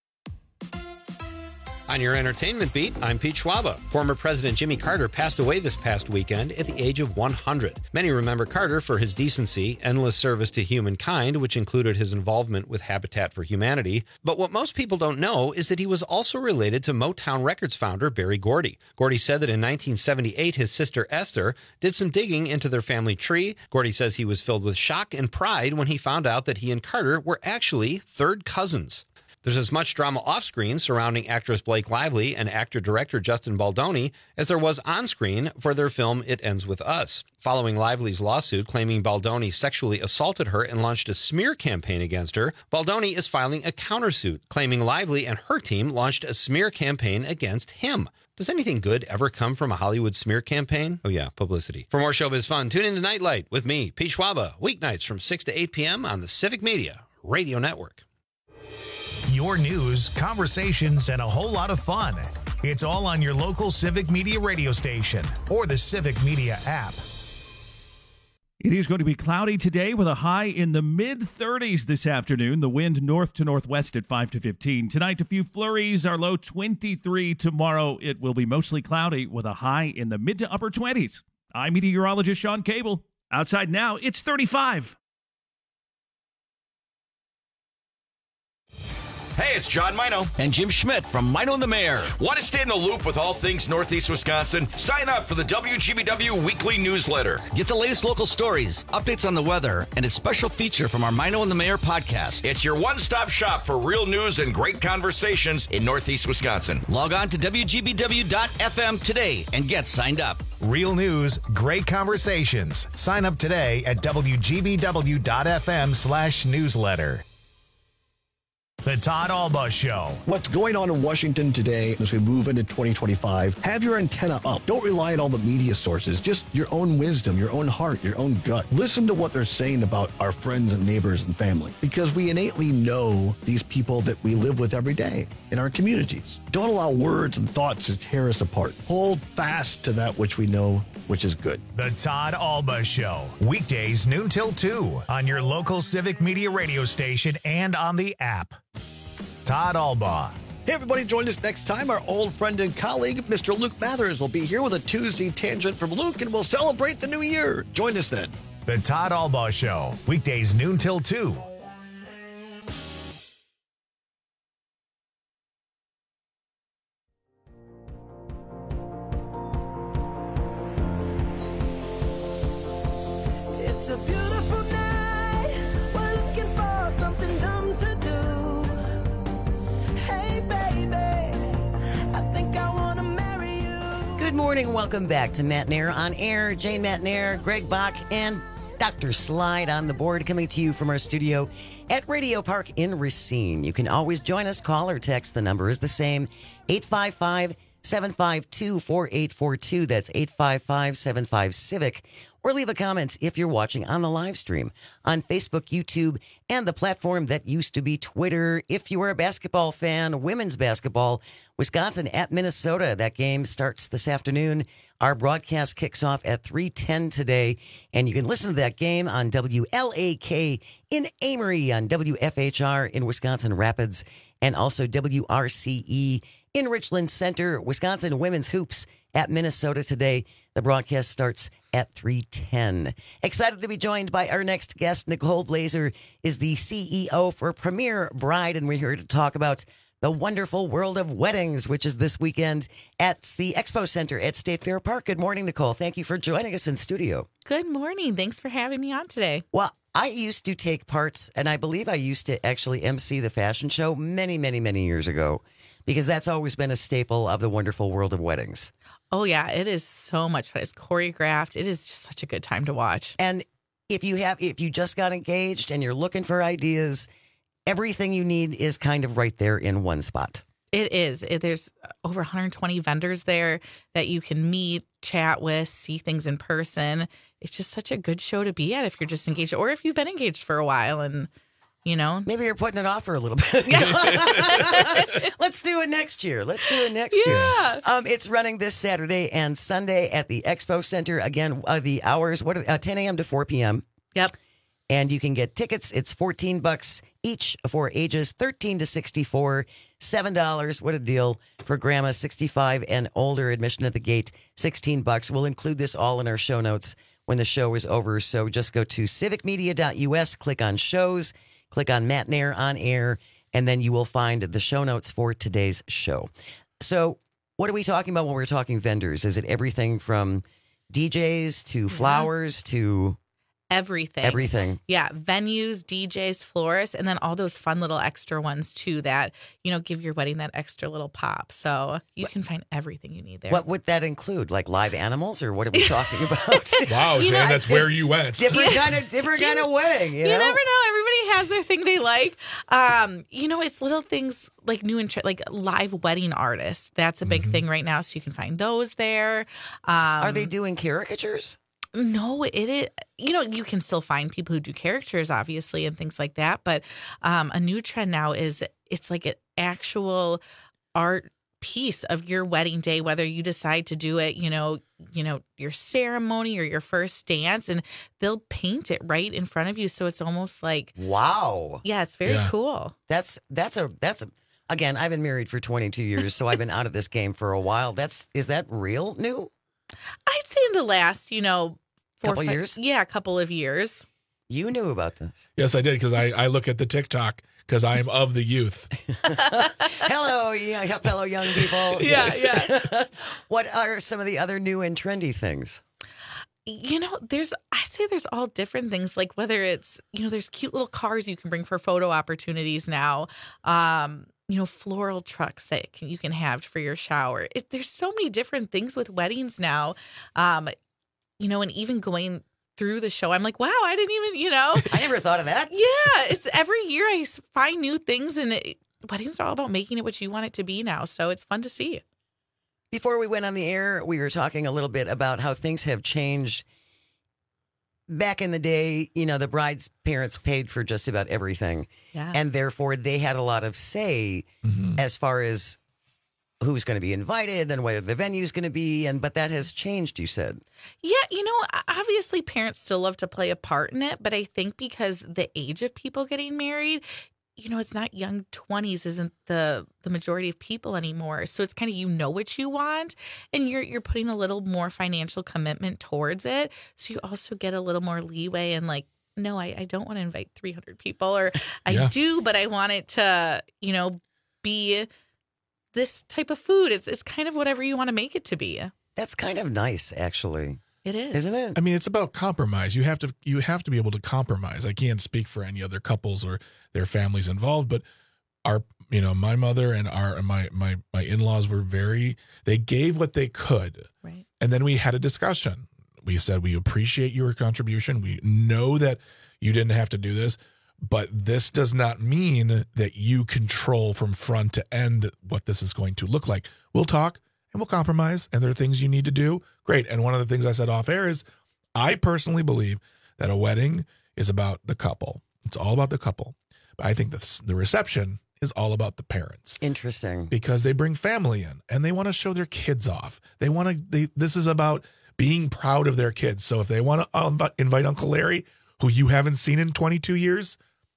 On your entertainment beat, I'm Pete Schwaba. Former President Jimmy Carter passed away this past weekend at the age of one hundred. Many remember Carter for his decency, endless service to humankind, which included his involvement with Habitat for Humanity. But what most people don't know is that he was also related to Motown Records founder Berry Gordy. Gordy said that in nineteen seventy-eight, his sister Esther did some digging into their family tree. Gordy says he was filled with shock and pride when he found out that he and Carter were actually third cousins. There's as much drama off-screen surrounding actress Blake Lively and actor-director Justin Baldoni as there was on-screen for their film It Ends With Us. Following Lively's lawsuit claiming Baldoni sexually assaulted her and launched a smear campaign against her, Baldoni is filing a countersuit claiming Lively and her team launched a smear campaign against him. Does anything good ever come from a Hollywood smear campaign? Oh yeah, publicity. For more showbiz fun, tune in to Nightlight with me, Pete Schwaba, weeknights from six to eight p.m. on the Civic Media Radio Network. Your news, conversations, and a whole lot of fun. It's all on your local Civic Media radio station or the Civic Media app. It is going to be cloudy today with a high in the mid thirties this afternoon. The wind north to northwest at five to fifteen. Tonight, a few flurries. Our low twenty-three. Tomorrow, it will be mostly cloudy with a high in the mid to upper twenties. I'm meteorologist Sean Cable. Outside now, it's thirty-five. Hey, it's John Mino and Jim Schmidt from Mino and the Mayor. Want to stay in the loop with all things Northeast Wisconsin? Sign up for the W G B W weekly newsletter. Get the latest local stories, updates on the weather, and a special feature from our Mino and the Mayor podcast. It's your one-stop shop for real news and great conversations in Northeast Wisconsin. Log on to W G B W dot F M today and get signed up. Real news, great conversations. Sign up today at W G B W dot F M slash newsletter. The Todd Alba Show. What's going on in Washington today as we move into twenty twenty-five? Have your antenna up. Don't rely on all the media sources. Just your own wisdom, your own heart, your own gut. Listen to what they're saying about our friends and neighbors and family, because we innately know these people that we live with every day in our communities. Don't allow words and thoughts to tear us apart. Hold fast to that which we know, which is good. The Todd Alba Show. Weekdays noon till two on your local Civic Media radio station and on the app. Todd Alba. Hey, everybody, join us next time. Our old friend and colleague, Mister Luke Mathers, will be here with a Tuesday Tangent from Luke, and we'll celebrate the new year. Join us then. The Todd Alba Show. Weekdays noon till two. It's a beautiful night. We're looking for something dumb to do. Hey, baby, I think I want to marry you. Good morning. Welcome back to Matt Nair on Air. Jane Matt Nair, Greg Bach, and Doctor Slide on the board, coming to you from our studio at Radio Park in Racine. You can always join us, call or text. The number is the same, eight five five, seven five two, four eight four two. That's eight five five, seven five, CIVIC. Or leave a comment if you're watching on the live stream on Facebook, YouTube, and the platform that used to be Twitter. If you are a basketball fan, women's basketball, Wisconsin at Minnesota. That game starts this afternoon. Our broadcast kicks off at three ten today, and you can listen to that game on W L A K in Amory, on W F H R in Wisconsin Rapids, and also W R C E in Richland Center. Wisconsin women's hoops at Minnesota today. The broadcast starts at three ten. Excited to be joined by our next guest. Nicole Blazer is the C E O for Premier Bride, and we're here to talk about the wonderful world of weddings, which is this weekend at the Expo Center at State Fair Park. Good morning, Nicole. Thank you for joining us in studio. Good morning. Thanks for having me on today. Well, I used to take parts, and I believe I used to actually emcee the fashion show many, many, many years ago, because that's always been a staple of the wonderful world of weddings. Oh, yeah. It is so much fun. It's choreographed. It is just such a good time to watch. And if you have, if you just got engaged and you're looking for ideas, everything you need is kind of right there in one spot. It is. It, there's over one hundred twenty vendors there that you can meet, chat with, see things in person. It's just such a good show to be at if you're just engaged, or if you've been engaged for a while and, you know. Maybe you're putting it off for a little bit. Let's do it next year. Let's do it next yeah. year. Um, it's running this Saturday and Sunday at the Expo Center. Again, uh, the hours, what are, uh, ten a.m. to four p.m. Yep. And you can get tickets. It's fourteen bucks each for ages thirteen to sixty-four, seven dollars. What a deal for grandma, sixty-five and older. Admission at the gate, sixteen bucks. We'll include this all in our show notes when the show is over. So just go to civic media dot u s, click on shows, click on Matt Nair on air, and then you will find the show notes for today's show. So what are we talking about when we're talking vendors? Is it everything from D Js to flowers to... Everything. Everything. Yeah. Venues, D Js, florists, and then all those fun little extra ones, too, that, you know, give your wedding that extra little pop. So you can find everything you need there. What would that include? Like live animals, or what are we talking about? Wow, You Jan, know, that's where you went. Different kind of different kind of wedding. You, You know? never know. Everybody has their thing they like. Um, you know, it's little things like new and tra- like live wedding artists. That's a big thing right now. So you can find those there. Um, Are they doing caricatures? No, it is. You know, you can still find people who do characters, obviously, and things like that. But um, a new trend now is it's like an actual art piece of your wedding day, whether you decide to do it, you know, you know, your ceremony or your first dance, and they'll paint it right in front of you. So it's almost like, wow. Yeah, it's very Yeah. cool. That's that's a that's a again, I've been married for twenty-two years, so I've been out of this game for a while. That's is that real new? I'd say in the last, you know, four Couple or five- years? Yeah, a couple of years. You knew about this. Yes, I did, because I, I look at the TikTok because I am of the youth. Hello, yeah, fellow young people. Yeah, yeah. What are some of the other new and trendy things? You know, there's, I say there's all different things, like whether it's, you know, there's cute little cars you can bring for photo opportunities now. Um, you know, floral trucks that can, you can have for your shower. It, there's so many different things with weddings now. Um, you know, and even going through the show, I'm like, wow, I didn't even, you know. I never thought of that. Yeah, it's every year I s- find new things, and it, weddings are all about making it what you want it to be now. So it's fun to see. Before we went on the air, we were talking a little bit about how things have changed. Back in the day, you know, the bride's parents paid for just about everything. Yeah. And therefore, they had a lot of say as far as who's going to be invited and where the venue's going to be. And but that has changed, you said. Yeah, you know, obviously parents still love to play a part in it, but I think because the age of people getting married, you know, it's not young twenties isn't the the majority of people anymore. So it's kind of, you know what you want, and you're you're putting a little more financial commitment towards it. So you also get a little more leeway and like, no, I, I don't want to invite three hundred people, or I Yeah. do, but I want it to, you know, be this type of food. It's it's kind of whatever you want to make it to be. That's kind of nice, actually. It is. Isn't it? I mean, it's about compromise. You have to you have to be able to compromise. I can't speak for any other couples or their families involved, but our you know, my mother and our my my my in-laws were very they gave what they could. Right. And then we had a discussion. We said we appreciate your contribution. We know that you didn't have to do this, but this does not mean that you control from front to end what this is going to look like. We'll talk and we'll compromise, and there are things you need to do. Great. And one of the things I said off air is I personally believe that a wedding is about the couple. It's all about the couple. But I think the, the reception is all about the parents. Interesting. Because they bring family in and they want to show their kids off. They want to, they, this is about being proud of their kids. So if they want to invite Uncle Larry, who you haven't seen in twenty-two years,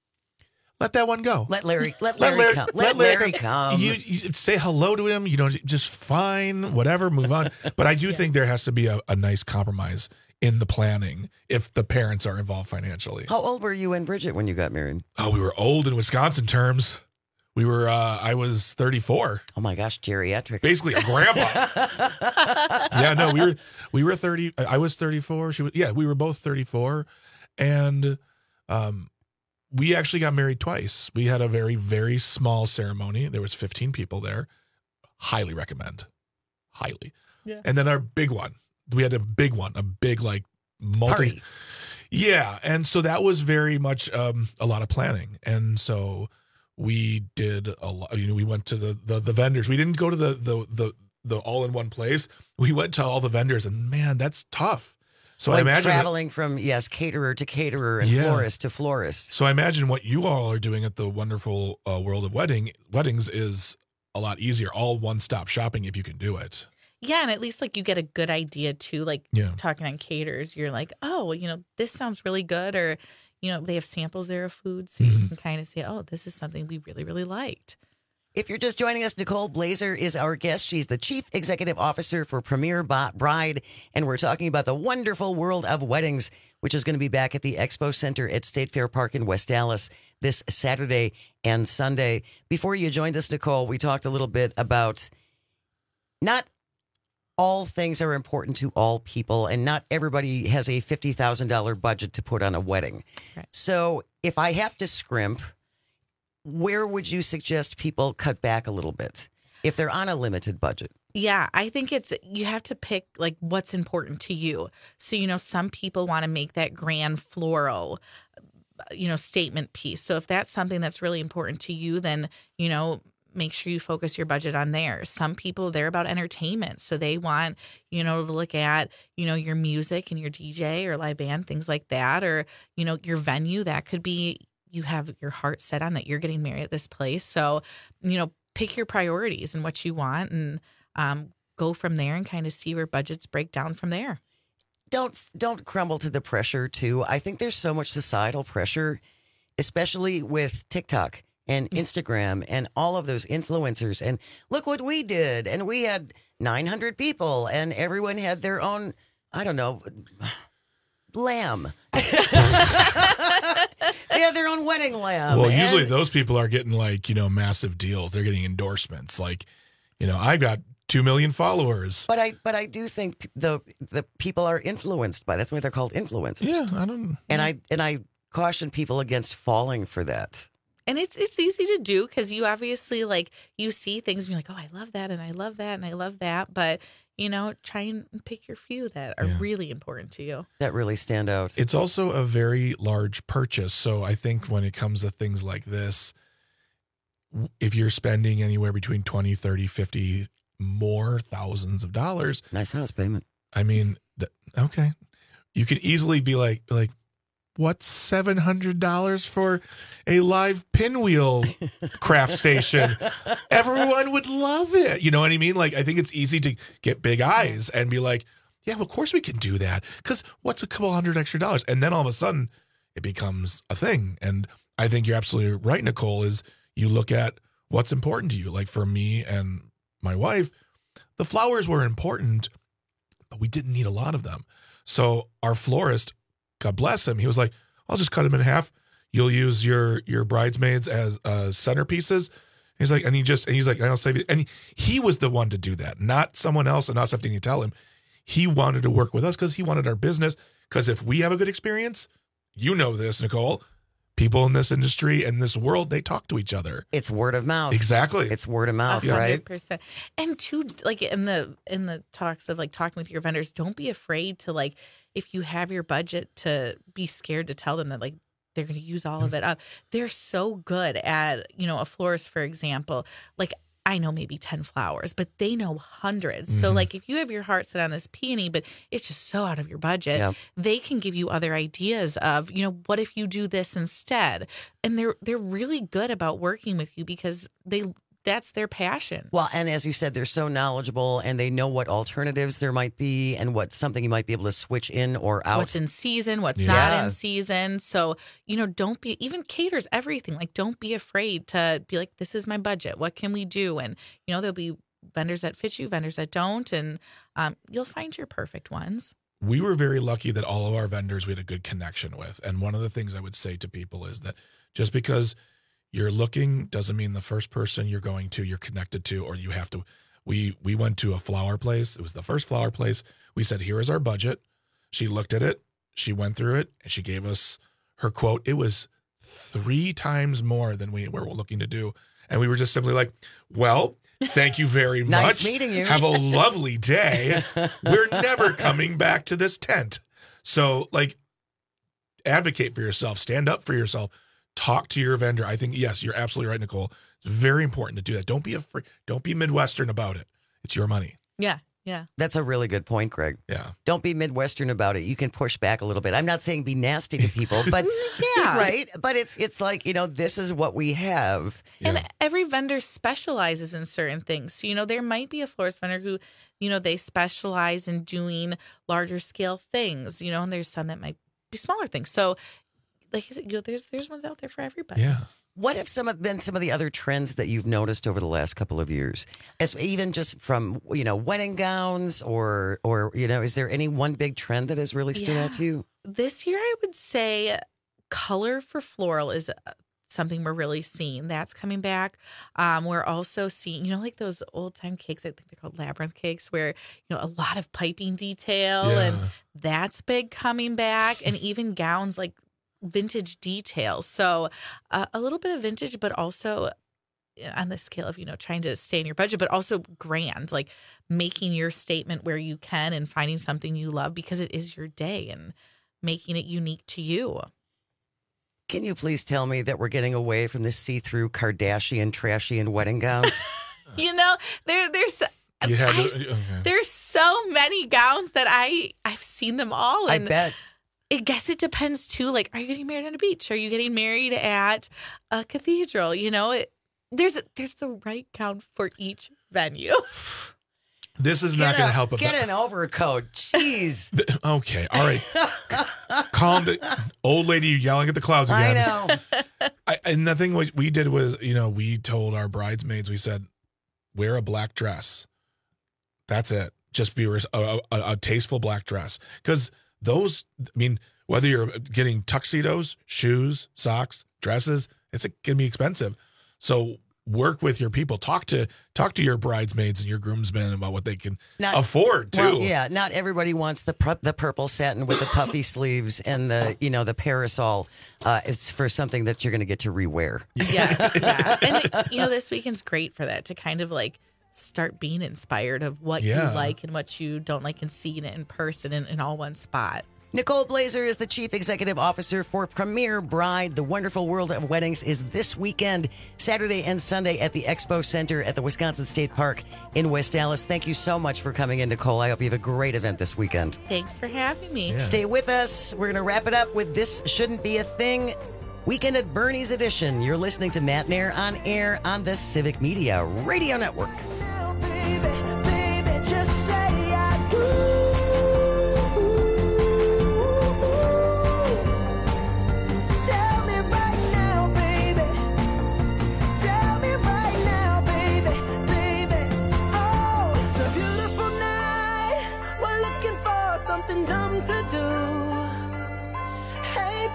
let that one go. Let Larry, let Larry, let Larry come. Let, let Larry, Larry come. You, you say hello to him. You know, just fine, whatever, move on. But I do yeah. think there has to be a, a nice compromise in the planning if the parents are involved financially. How old were you and Bridget when you got married? Oh, we were old in Wisconsin terms. We were, uh, I was thirty-four. Oh my gosh, geriatric. Basically a grandpa. yeah, no, we were, we were thirty. I was thirty-four. She was, yeah, we were both thirty-four. And, um, we actually got married twice. We had a very, very small ceremony. There was fifteen people there. Highly recommend. Highly. Yeah. And then our big one. We had a big one, a big like multi. Party. Yeah. And so that was very much um, a lot of planning. And so we did a lot, you know, we went to the, the, the vendors. We didn't go to the, the, the, the all in one place. We went to all the vendors, and man, that's tough. So like I imagine traveling that, from, yes, caterer to caterer and yeah. florist to florist. So I imagine what you all are doing at the wonderful uh, world of wedding weddings is a lot easier. All one-stop shopping if you can do it. Yeah, and at least like you get a good idea too. Like yeah. talking on caterers, you're like, oh, you know, this sounds really good, or you know, they have samples there of food, so mm-hmm. you can kind of say, oh, this is something we really, really liked. If you're just joining us, Nicole Blazer is our guest. She's the Chief Executive Officer for Premier Bride, and we're talking about the wonderful world of weddings, which is going to be back at the Expo Center at State Fair Park in West Dallas this Saturday and Sunday. Before you joined us, Nicole, we talked a little bit about not all things are important to all people, and not everybody has a fifty thousand dollars budget to put on a wedding. Right. So if I have to scrimp, where would you suggest people cut back a little bit if they're on a limited budget? Yeah, I think it's, you have to pick like what's important to you. So, you know, some people want to make that grand floral, you know, statement piece. So if that's something that's really important to you, then, you know, make sure you focus your budget on there. Some people, they're about entertainment. So they want, you know, to look at, you know, your music and your D J or live band, things like that, or, you know, your venue. That could be, you have your heart set on that you're getting married at this place. So, you know, pick your priorities and what you want, and um, go from there and kind of see where budgets break down from there. Don't don't crumble to the pressure too. I think there's so much societal pressure, especially with TikTok and Instagram and all of those influencers. And look what we did. And we had nine hundred people, and everyone had their own, I don't know, lamb. They have their own wedding lamb. Well, and usually those people are getting like, you know, massive deals. They're getting endorsements. Like, you know, I've got two million followers. But I, but I do think the the people are influenced by. That's why they're called influencers. Yeah, I don't. And I and I caution people against falling for that. And it's it's easy to do because you obviously like you see things and you're like, oh, I love that and I love that and I love that. But, you know, try and pick your few that are yeah. really important to you. That really stand out. It's also a very large purchase. So I think when it comes to things like this, if you're spending anywhere between twenty, thirty, fifty more thousands of dollars. Nice house payment. I mean, th- okay. You can easily be like, like, what's seven hundred dollars for a live pinwheel craft station? Everyone would love it. You know what I mean? Like, I think it's easy to get big eyes and be like, yeah, well, of course we can do that. Because what's a couple hundred extra dollars? And then all of a sudden it becomes a thing. And I think you're absolutely right, Nicole, is you look at what's important to you. Like for me and my wife, the flowers were important, but we didn't need a lot of them. So our florist, God bless him, he was like, I'll just cut them in half. You'll use your your bridesmaids as uh, centerpieces. He's like, and he just, and he's like, I'll save it. And he, he was the one to do that, not someone else and us having to tell him. he wanted to work with us because he wanted our business. Because if we have a good experience, you know this, Nicole, people in this industry and this world, they talk to each other. It's word of mouth. Exactly. It's word of mouth, one hundred right? percent. And two, like in the in the talks of like talking with your vendors, don't be afraid to like, if you have your budget, to be scared to tell them that like they're going to use all of it up. They're so good at, you know, a florist, for example, like I know maybe ten flowers, but they know hundreds. Mm-hmm. So like if you have your heart set on this peony, but it's just so out of your budget, yeah. they can give you other ideas of, you know, what if you do this instead? And they're they're really good about working with you because they that's their passion. Well, and as you said, they're so knowledgeable and they know what alternatives there might be and what something you might be able to switch in or out. What's in season, what's yeah. not in season. So, you know, don't be, even caters everything. Like, don't be afraid to be like, this is my budget. What can we do? And, you know, there'll be vendors that fit you, vendors that don't. And um, you'll find your perfect ones. We were very lucky that all of our vendors we had a good connection with. And one of the things I would say to people is that just because you're looking doesn't mean the first person you're going to, you're connected to, or you have to. We we went to a flower place. It was the first flower place. We said, here is our budget. She looked at it. She went through it, and she gave us her quote. It was three times more than we were looking to do. And we were just simply like, well, thank you very much. Nice meeting you. Have a lovely day. We're never coming back to this tent. So, like, advocate for yourself. Stand up for yourself. Talk to your vendor. I think, yes, you're absolutely right, Nicole. It's very important to do that. Don't be afraid. Don't be Midwestern about it. It's your money. Yeah, yeah. That's a really good point, Greg. Yeah. Don't be Midwestern about it. You can push back a little bit. I'm not saying be nasty to people, but yeah, right. But it's it's like, you know, this is what we have. And Yeah. every vendor specializes in certain things. So, you know, there might be a florist vendor who, you know, they specialize in doing larger scale things, you know, and there's some that might be smaller things. So, like I said, you know, there's there's ones out there for everybody. Yeah. What have some of been some of the other trends that you've noticed over the last couple of years? As even just from, you know, wedding gowns or or you know, is there any one big trend that has really stood Yeah. out to you? This year, I would say color for floral is uh, something we're really seeing. That's coming back. Um, we're also seeing, you know, like those old time cakes, I think they're called labyrinth cakes, where, you know, a lot of piping detail, Yeah. and that's big coming back. And even gowns like vintage details. So uh, a little bit of vintage, but also on the scale of, you know, trying to stay in your budget, but also grand, like making your statement where you can and finding something you love because it is your day and making it unique to you. Can you please tell me that we're getting away from the see-through Kardashian trashy and wedding gowns? You know, there there's You had I- to, okay. there's so many gowns that I I've seen them all. I And bet. I guess it depends too. Like, are you getting married on a beach? Are you getting married at a cathedral? You know, it, there's there's the right gown for each venue. This is not Get going a- to help. Get about- an overcoat. Jeez. Okay. All right. Calm down. Old lady yelling at the clouds I again. know. I, and the thing we, we did was, you know, we told our bridesmaids, we said, wear a black dress. That's it. Just be res- a, a, a tasteful black dress. Because those, I mean, whether you're getting tuxedos, shoes, socks, dresses, it's going to be expensive. So work with your people. Talk to talk to your bridesmaids and your groomsmen about what they can Not- afford too. Well, yeah, not everybody wants the pr- the purple satin with the puffy sleeves and the, you know, the parasol. Uh, it's for something that you're going to get to rewear. Yes, yeah. And, you know, this weekend's great for that, to kind of like start being inspired of what Yeah. you like and what you don't like and seeing it in person in, in all one spot. Nicole Blazer is the Chief Executive Officer for Premier Bride. The Wonderful World of Weddings is this weekend, Saturday and Sunday at the Expo Center at the Wisconsin State Park in West Dallas. Thank you so much for coming in, Nicole. I hope you have a great event this weekend. Thanks for having me. Stay with us. We're going to wrap it up with This Shouldn't Be a Thing, Weekend at Bernie's edition. You're listening to Matt Nair on air on the Civic Media Radio Network. Just say I do. Tell me right now, baby. Tell me right now, baby, baby. Oh, it's a beautiful night. We're looking for something dumb to do. Hey,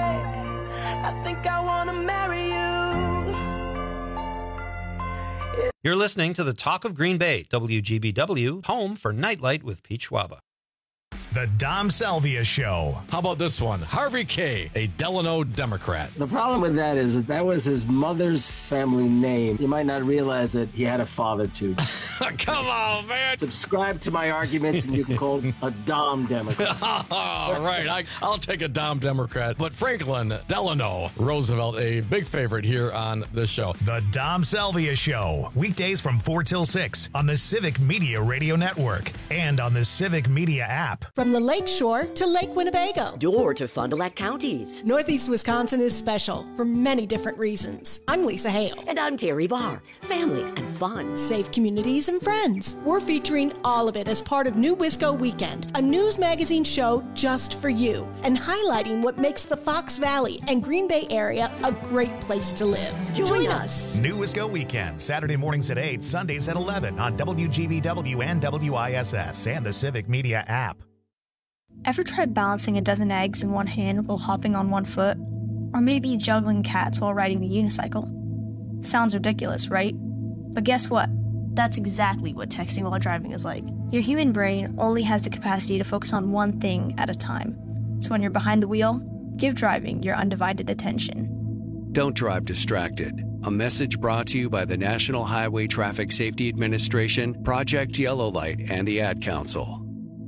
baby, I think I wanna marry you. You're listening to the Talk of Green Bay, W G B W, home for Nightlight with Pete Schwaba. The Dom Salvia Show. How about this one? Harvey K., a Delano Democrat. The problem with that is that that was his mother's family name. You might not realize that he had a father, too. Come on, man. Subscribe to my arguments and you can call a Dom Democrat. All right, I, I'll take a Dom Democrat. But Franklin Delano Roosevelt, a big favorite here on this show. The Dom Salvia Show. Weekdays from four till six on the Civic Media Radio Network and on the Civic Media app. From the Lake Shore to Lake Winnebago. Door to Fond du Lac counties. Northeast Wisconsin is special for many different reasons. I'm Lisa Hale. And I'm Terry Barr. Family and fun. Safe communities and friends. We're featuring all of it as part of New Wisco Weekend, a news magazine show just for you, and highlighting what makes the Fox Valley and Green Bay area a great place to live. Join, Join us. us. New Wisco Weekend, Saturday mornings at eight, Sundays at eleven on W G B W and W I S S and the Civic Media app. Ever tried balancing a dozen eggs in one hand while hopping on one foot? Or maybe juggling cats while riding the unicycle? Sounds ridiculous, right? But guess what? That's exactly what texting while driving is like. Your human brain only has the capacity to focus on one thing at a time. So when you're behind the wheel, give driving your undivided attention. Don't drive distracted. A message brought to you by the National Highway Traffic Safety Administration, Project Yellow Light, and the Ad Council.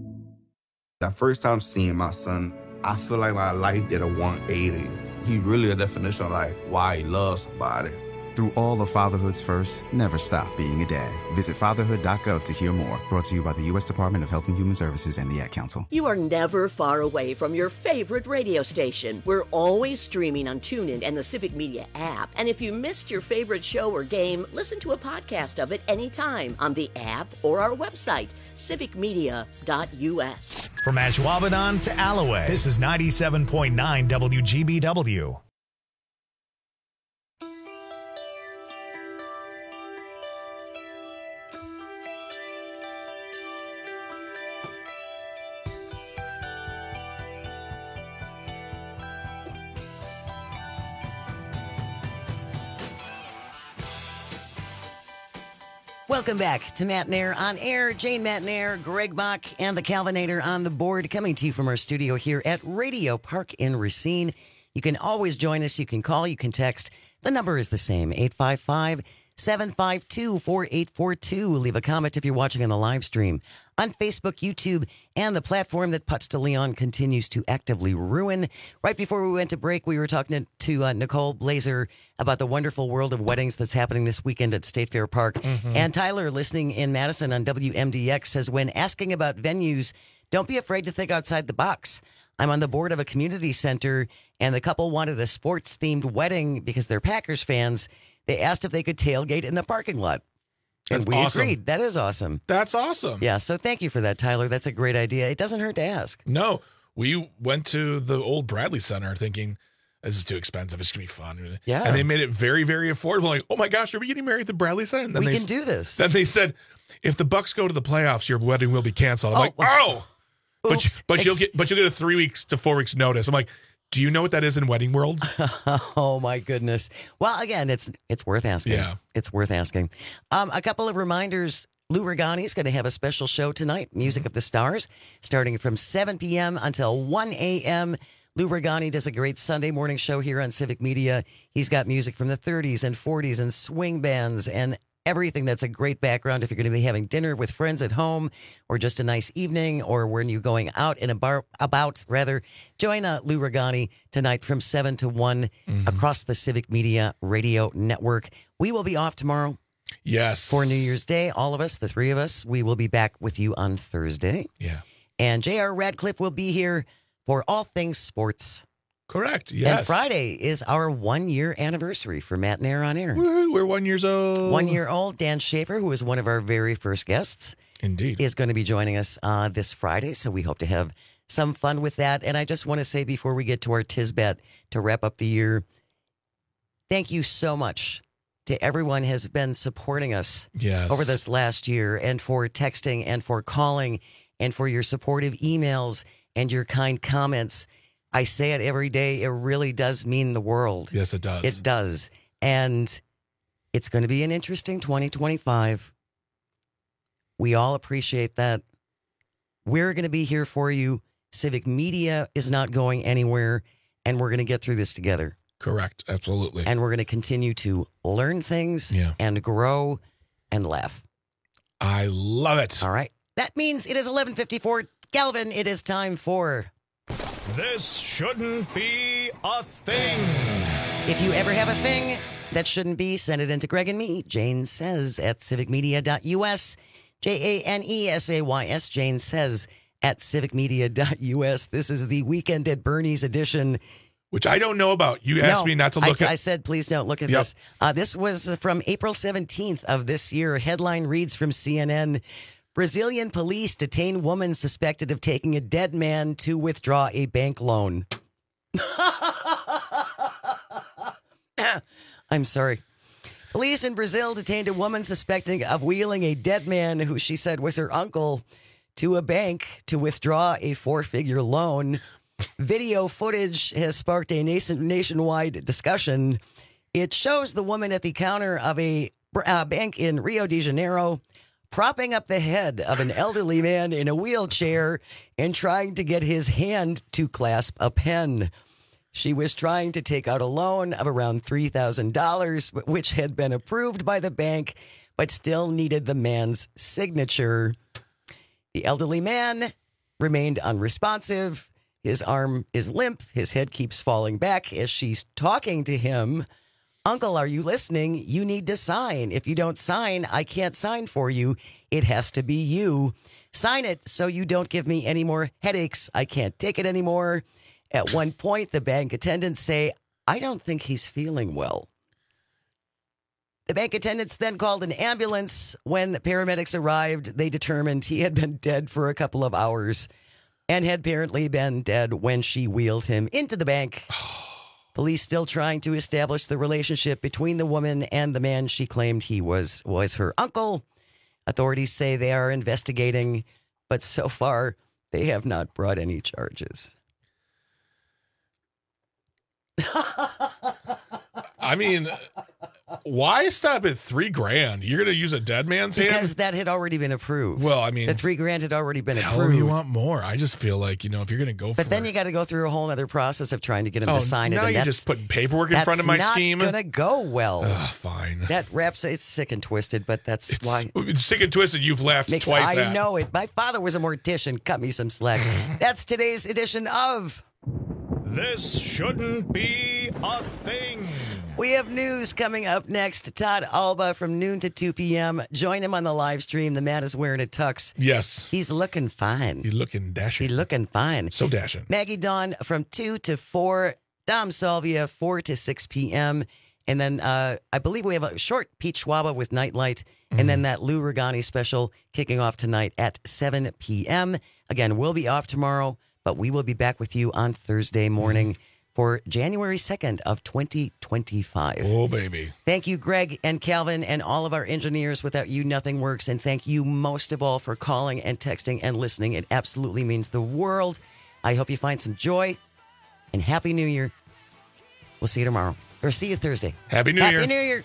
That first time seeing my son, I feel like my life did a one eighty. He really a definition of like why he loves somebody. Through all of fatherhood's first, never stop being a dad. Visit fatherhood dot gov to hear more. Brought to you by the U S Department of Health and Human Services and the Ad Council. You are never far away from your favorite radio station. We're always streaming on TuneIn and the Civic Media app. And if you missed your favorite show or game, listen to a podcast of it anytime on the app or our website, civic media dot U S. From Ashwaubenon to Alloway, this is ninety-seven point nine W G B W. Welcome back to Matt Nair on Air. Jane Matt Nair, Greg Bach, and the Calvinator on the board, coming to you from our studio here at Radio Park in Racine. You can always join us. You can call. You can text. The number is the same, eight five five, seven five two, four eight four two. Leave a comment if you're watching on the live stream on Facebook, YouTube, and the platform that Putz de Leon continues to actively ruin. Right before we went to break, we were talking to, to uh, Nicole Blazer about the wonderful world of weddings that's happening this weekend at State Fair Park. Mm-hmm. And Tyler, listening in Madison on W M D X, says, when asking about venues, don't be afraid to think outside the box. I'm on the board of a community center, and the couple wanted a sports-themed wedding because they're Packers fans. They asked if they could tailgate in the parking lot. And That's we awesome. agreed. That is awesome. That's awesome. Yeah, so thank you for that, Tyler. That's a great idea. It doesn't hurt to ask. No, we went to the old Bradley Center thinking, this is too expensive. It's going to be fun. Yeah. And they made it very, very affordable. Like, oh my gosh, are we getting married at the Bradley Center? And then We they, can do this. Then they said, if the Bucks go to the playoffs, your wedding will be canceled. I'm Oh, like, well, oh, but, you, oops. but you'll Ex- get, but you'll get a three weeks to four weeks notice. I'm like, do you know what that is in wedding world? Oh my goodness. Well, again, it's it's worth asking. Yeah. It's worth asking. Um, a couple of reminders. Lou Regani is going to have a special show tonight, Music of the Stars, starting from seven p.m. until one a.m. Lou Regani does a great Sunday morning show here on Civic Media. He's got music from the thirties and forties and swing bands and everything that's a great background if you're going to be having dinner with friends at home or just a nice evening or when you're going out and about, about rather. Join uh, Lou Regani tonight from seven to one Mm-hmm. across the Civic Media Radio Network. We will be off tomorrow. Yes. For New Year's Day, all of us, the three of us, we will be back with you on Thursday. Yeah. And J R Radcliffe will be here for all things sports. Correct. Yes. And Friday is our one-year anniversary for Matt Nair on Air. Woo-hoo, we're one years old. One year old. Dan Schaefer, who is one of our very first guests, Indeed, is going to be joining us uh, this Friday. So we hope to have some fun with that. And I just want to say before we get to our Tisbet to wrap up the year, thank you so much to everyone who has been supporting us Yes. over this last year, and for texting and for calling and for your supportive emails and your kind comments. I say it every day. It really does mean the world. Yes, it does. It does. And It's going to be an interesting twenty twenty-five. We all appreciate that. We're going to be here for you. Civic Media is not going anywhere, and we're going to get through this together. Correct. Absolutely. And we're going to continue to learn things Yeah. and grow and laugh. I love it. All right. That means it is eleven fifty-four. Galvin, it is time for... This shouldn't be a thing. If you ever have a thing that shouldn't be, send it into Greg and me. Jane Says at civic media dot U S. J A N E S A Y S. Jane Says at civic media dot U S. This is the Weekend at Bernie's edition. Which I don't know about. You asked No, me not to look I, at. I said, please don't look at Yep. this. Uh, this was from April seventeenth of this year. Headline reads from C N N. Brazilian police detain woman suspected of taking a dead man to withdraw a bank loan. I'm sorry. Police in Brazil detained a woman suspecting of wheeling a dead man who she said was her uncle to a bank to withdraw a four-figure loan. Video footage has sparked a nation- nationwide discussion. It shows the woman at the counter of a uh, bank in Rio de Janeiro propping up the head of an elderly man in a wheelchair and trying to get his hand to clasp a pen. She was trying to take out a loan of around three thousand dollars, which had been approved by the bank, but still needed the man's signature. The elderly man remained unresponsive. His arm is limp. His head keeps falling back as she's talking to him. Uncle, are you listening? You need to sign. If you don't sign, I can't sign for you. It has to be you. Sign it so you don't give me any more headaches. I can't take it anymore. At one point, the bank attendants say, I don't think he's feeling well. The bank attendants then called an ambulance. When paramedics arrived, they determined he had been dead for a couple of hours and had apparently been dead when she wheeled him into the bank. Police still trying to establish the relationship between the woman and the man she claimed he was was her uncle. Authorities say they are investigating, but so far they have not brought any charges. I mean, why stop at three grand? You're going to use a dead man's hand? Because that had already been approved. Well, I mean, the three grand had already been tell approved. him you want more. I just feel like, you know, if you're going to go for But then it. you got to go through a whole other process of trying to get him Oh, to sign it. now and you're that's- just putting paperwork in front of my that's scheme? not going to go well. Ugh, fine. That wraps it's sick and twisted, but that's why. Sick and twisted, you've laughed Makes, twice I at. know it. My father was a mortician. Cut me some slack. That's today's edition of This shouldn't be a thing. We have news coming up next. Todd Alba from noon to two p.m. Join him on the live stream. The man is wearing a tux. Yes. He's looking fine. He's looking dashing. He's looking fine. So dashing. Maggie Dawn from two to four. Dom Salvia, four to six p.m. And then uh, I believe we have a short Pete Schwaba with Nightlight. And then that Lou Regani special kicking off tonight at seven p.m. Again, we'll be off tomorrow, but we will be back with you on Thursday morning for January second of twenty twenty-five. Oh, baby. Thank you, Greg and Calvin and all of our engineers. Without you, nothing works. And thank you most of all for calling and texting and listening. It absolutely means the world. I hope you find some joy and Happy New Year. We'll see you tomorrow. Or see you Thursday. Happy New Happy Year. New Year.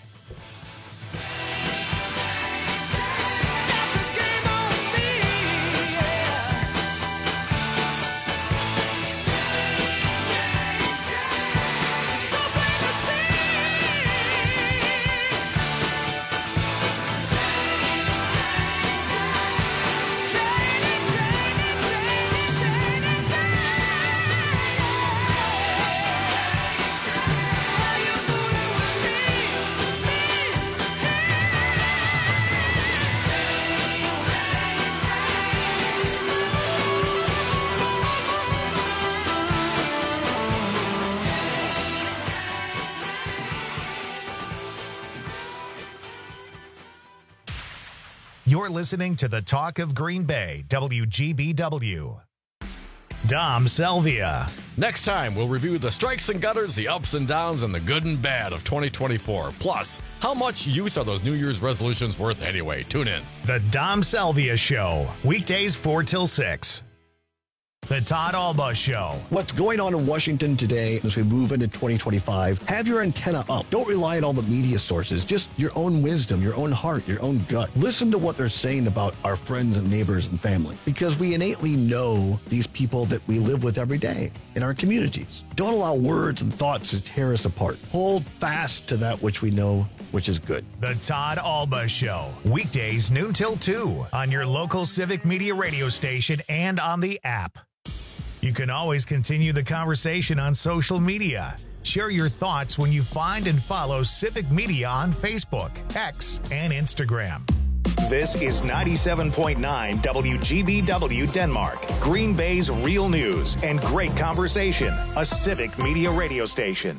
You're listening to the Talk of Green Bay, W G B W. Dom Salvia. Next time, we'll review the strikes and gutters, the ups and downs, and the good and bad of twenty twenty-four. Plus, how much use are those New Year's resolutions worth anyway? Tune in. The Dom Salvia Show, weekdays four till six. The Todd Alba Show. What's going on in Washington today as we move into twenty twenty-five? Have your antenna up. Don't rely on all the media sources. Just your own wisdom, your own heart, your own gut. Listen to what they're saying about our friends and neighbors and family, because we innately know these people that we live with every day in our communities. Don't allow words and thoughts to tear us apart. Hold fast to that which we know, which is good. The Todd Alba Show. Weekdays noon till two on your local Civic Media radio station and on the app. You can always continue the conversation on social media. Share your thoughts when you find and follow Civic Media on Facebook, X, and Instagram. This is ninety-seven point nine W G B W Denmark, Green Bay's real news and great conversation, a Civic Media radio station.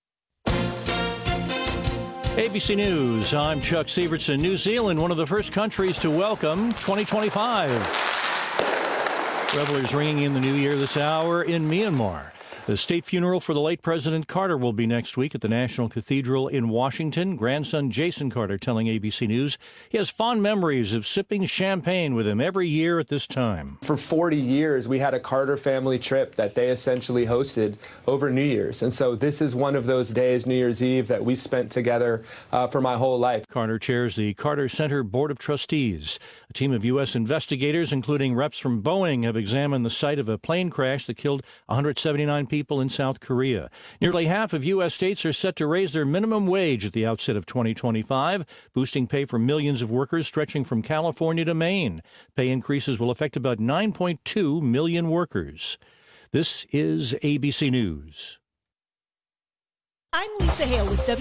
A B C News, I'm Chuck Sievertson. New Zealand, one of the first countries to welcome twenty twenty-five. Revelers ringing in the new year this hour in Myanmar. The state funeral for the late President Carter will be next week at the National Cathedral in Washington. Grandson Jason Carter telling A B C News he has fond memories of sipping champagne with him every year at this time. For forty years, we had a Carter family trip that they essentially hosted over New Year's. And so this is one of those days, New Year's Eve, that we spent together uh, for my whole life. Carter chairs the Carter Center Board of Trustees. A team of U S investigators, including reps from Boeing, have examined the site of a plane crash that killed one hundred seventy-nine people in South Korea. Nearly half of U S states are set to raise their minimum wage at the outset of twenty twenty-five, boosting pay for millions of workers stretching from California to Maine. Pay increases will affect about nine point two million workers. This is A B C News. I'm Lisa Hale with W.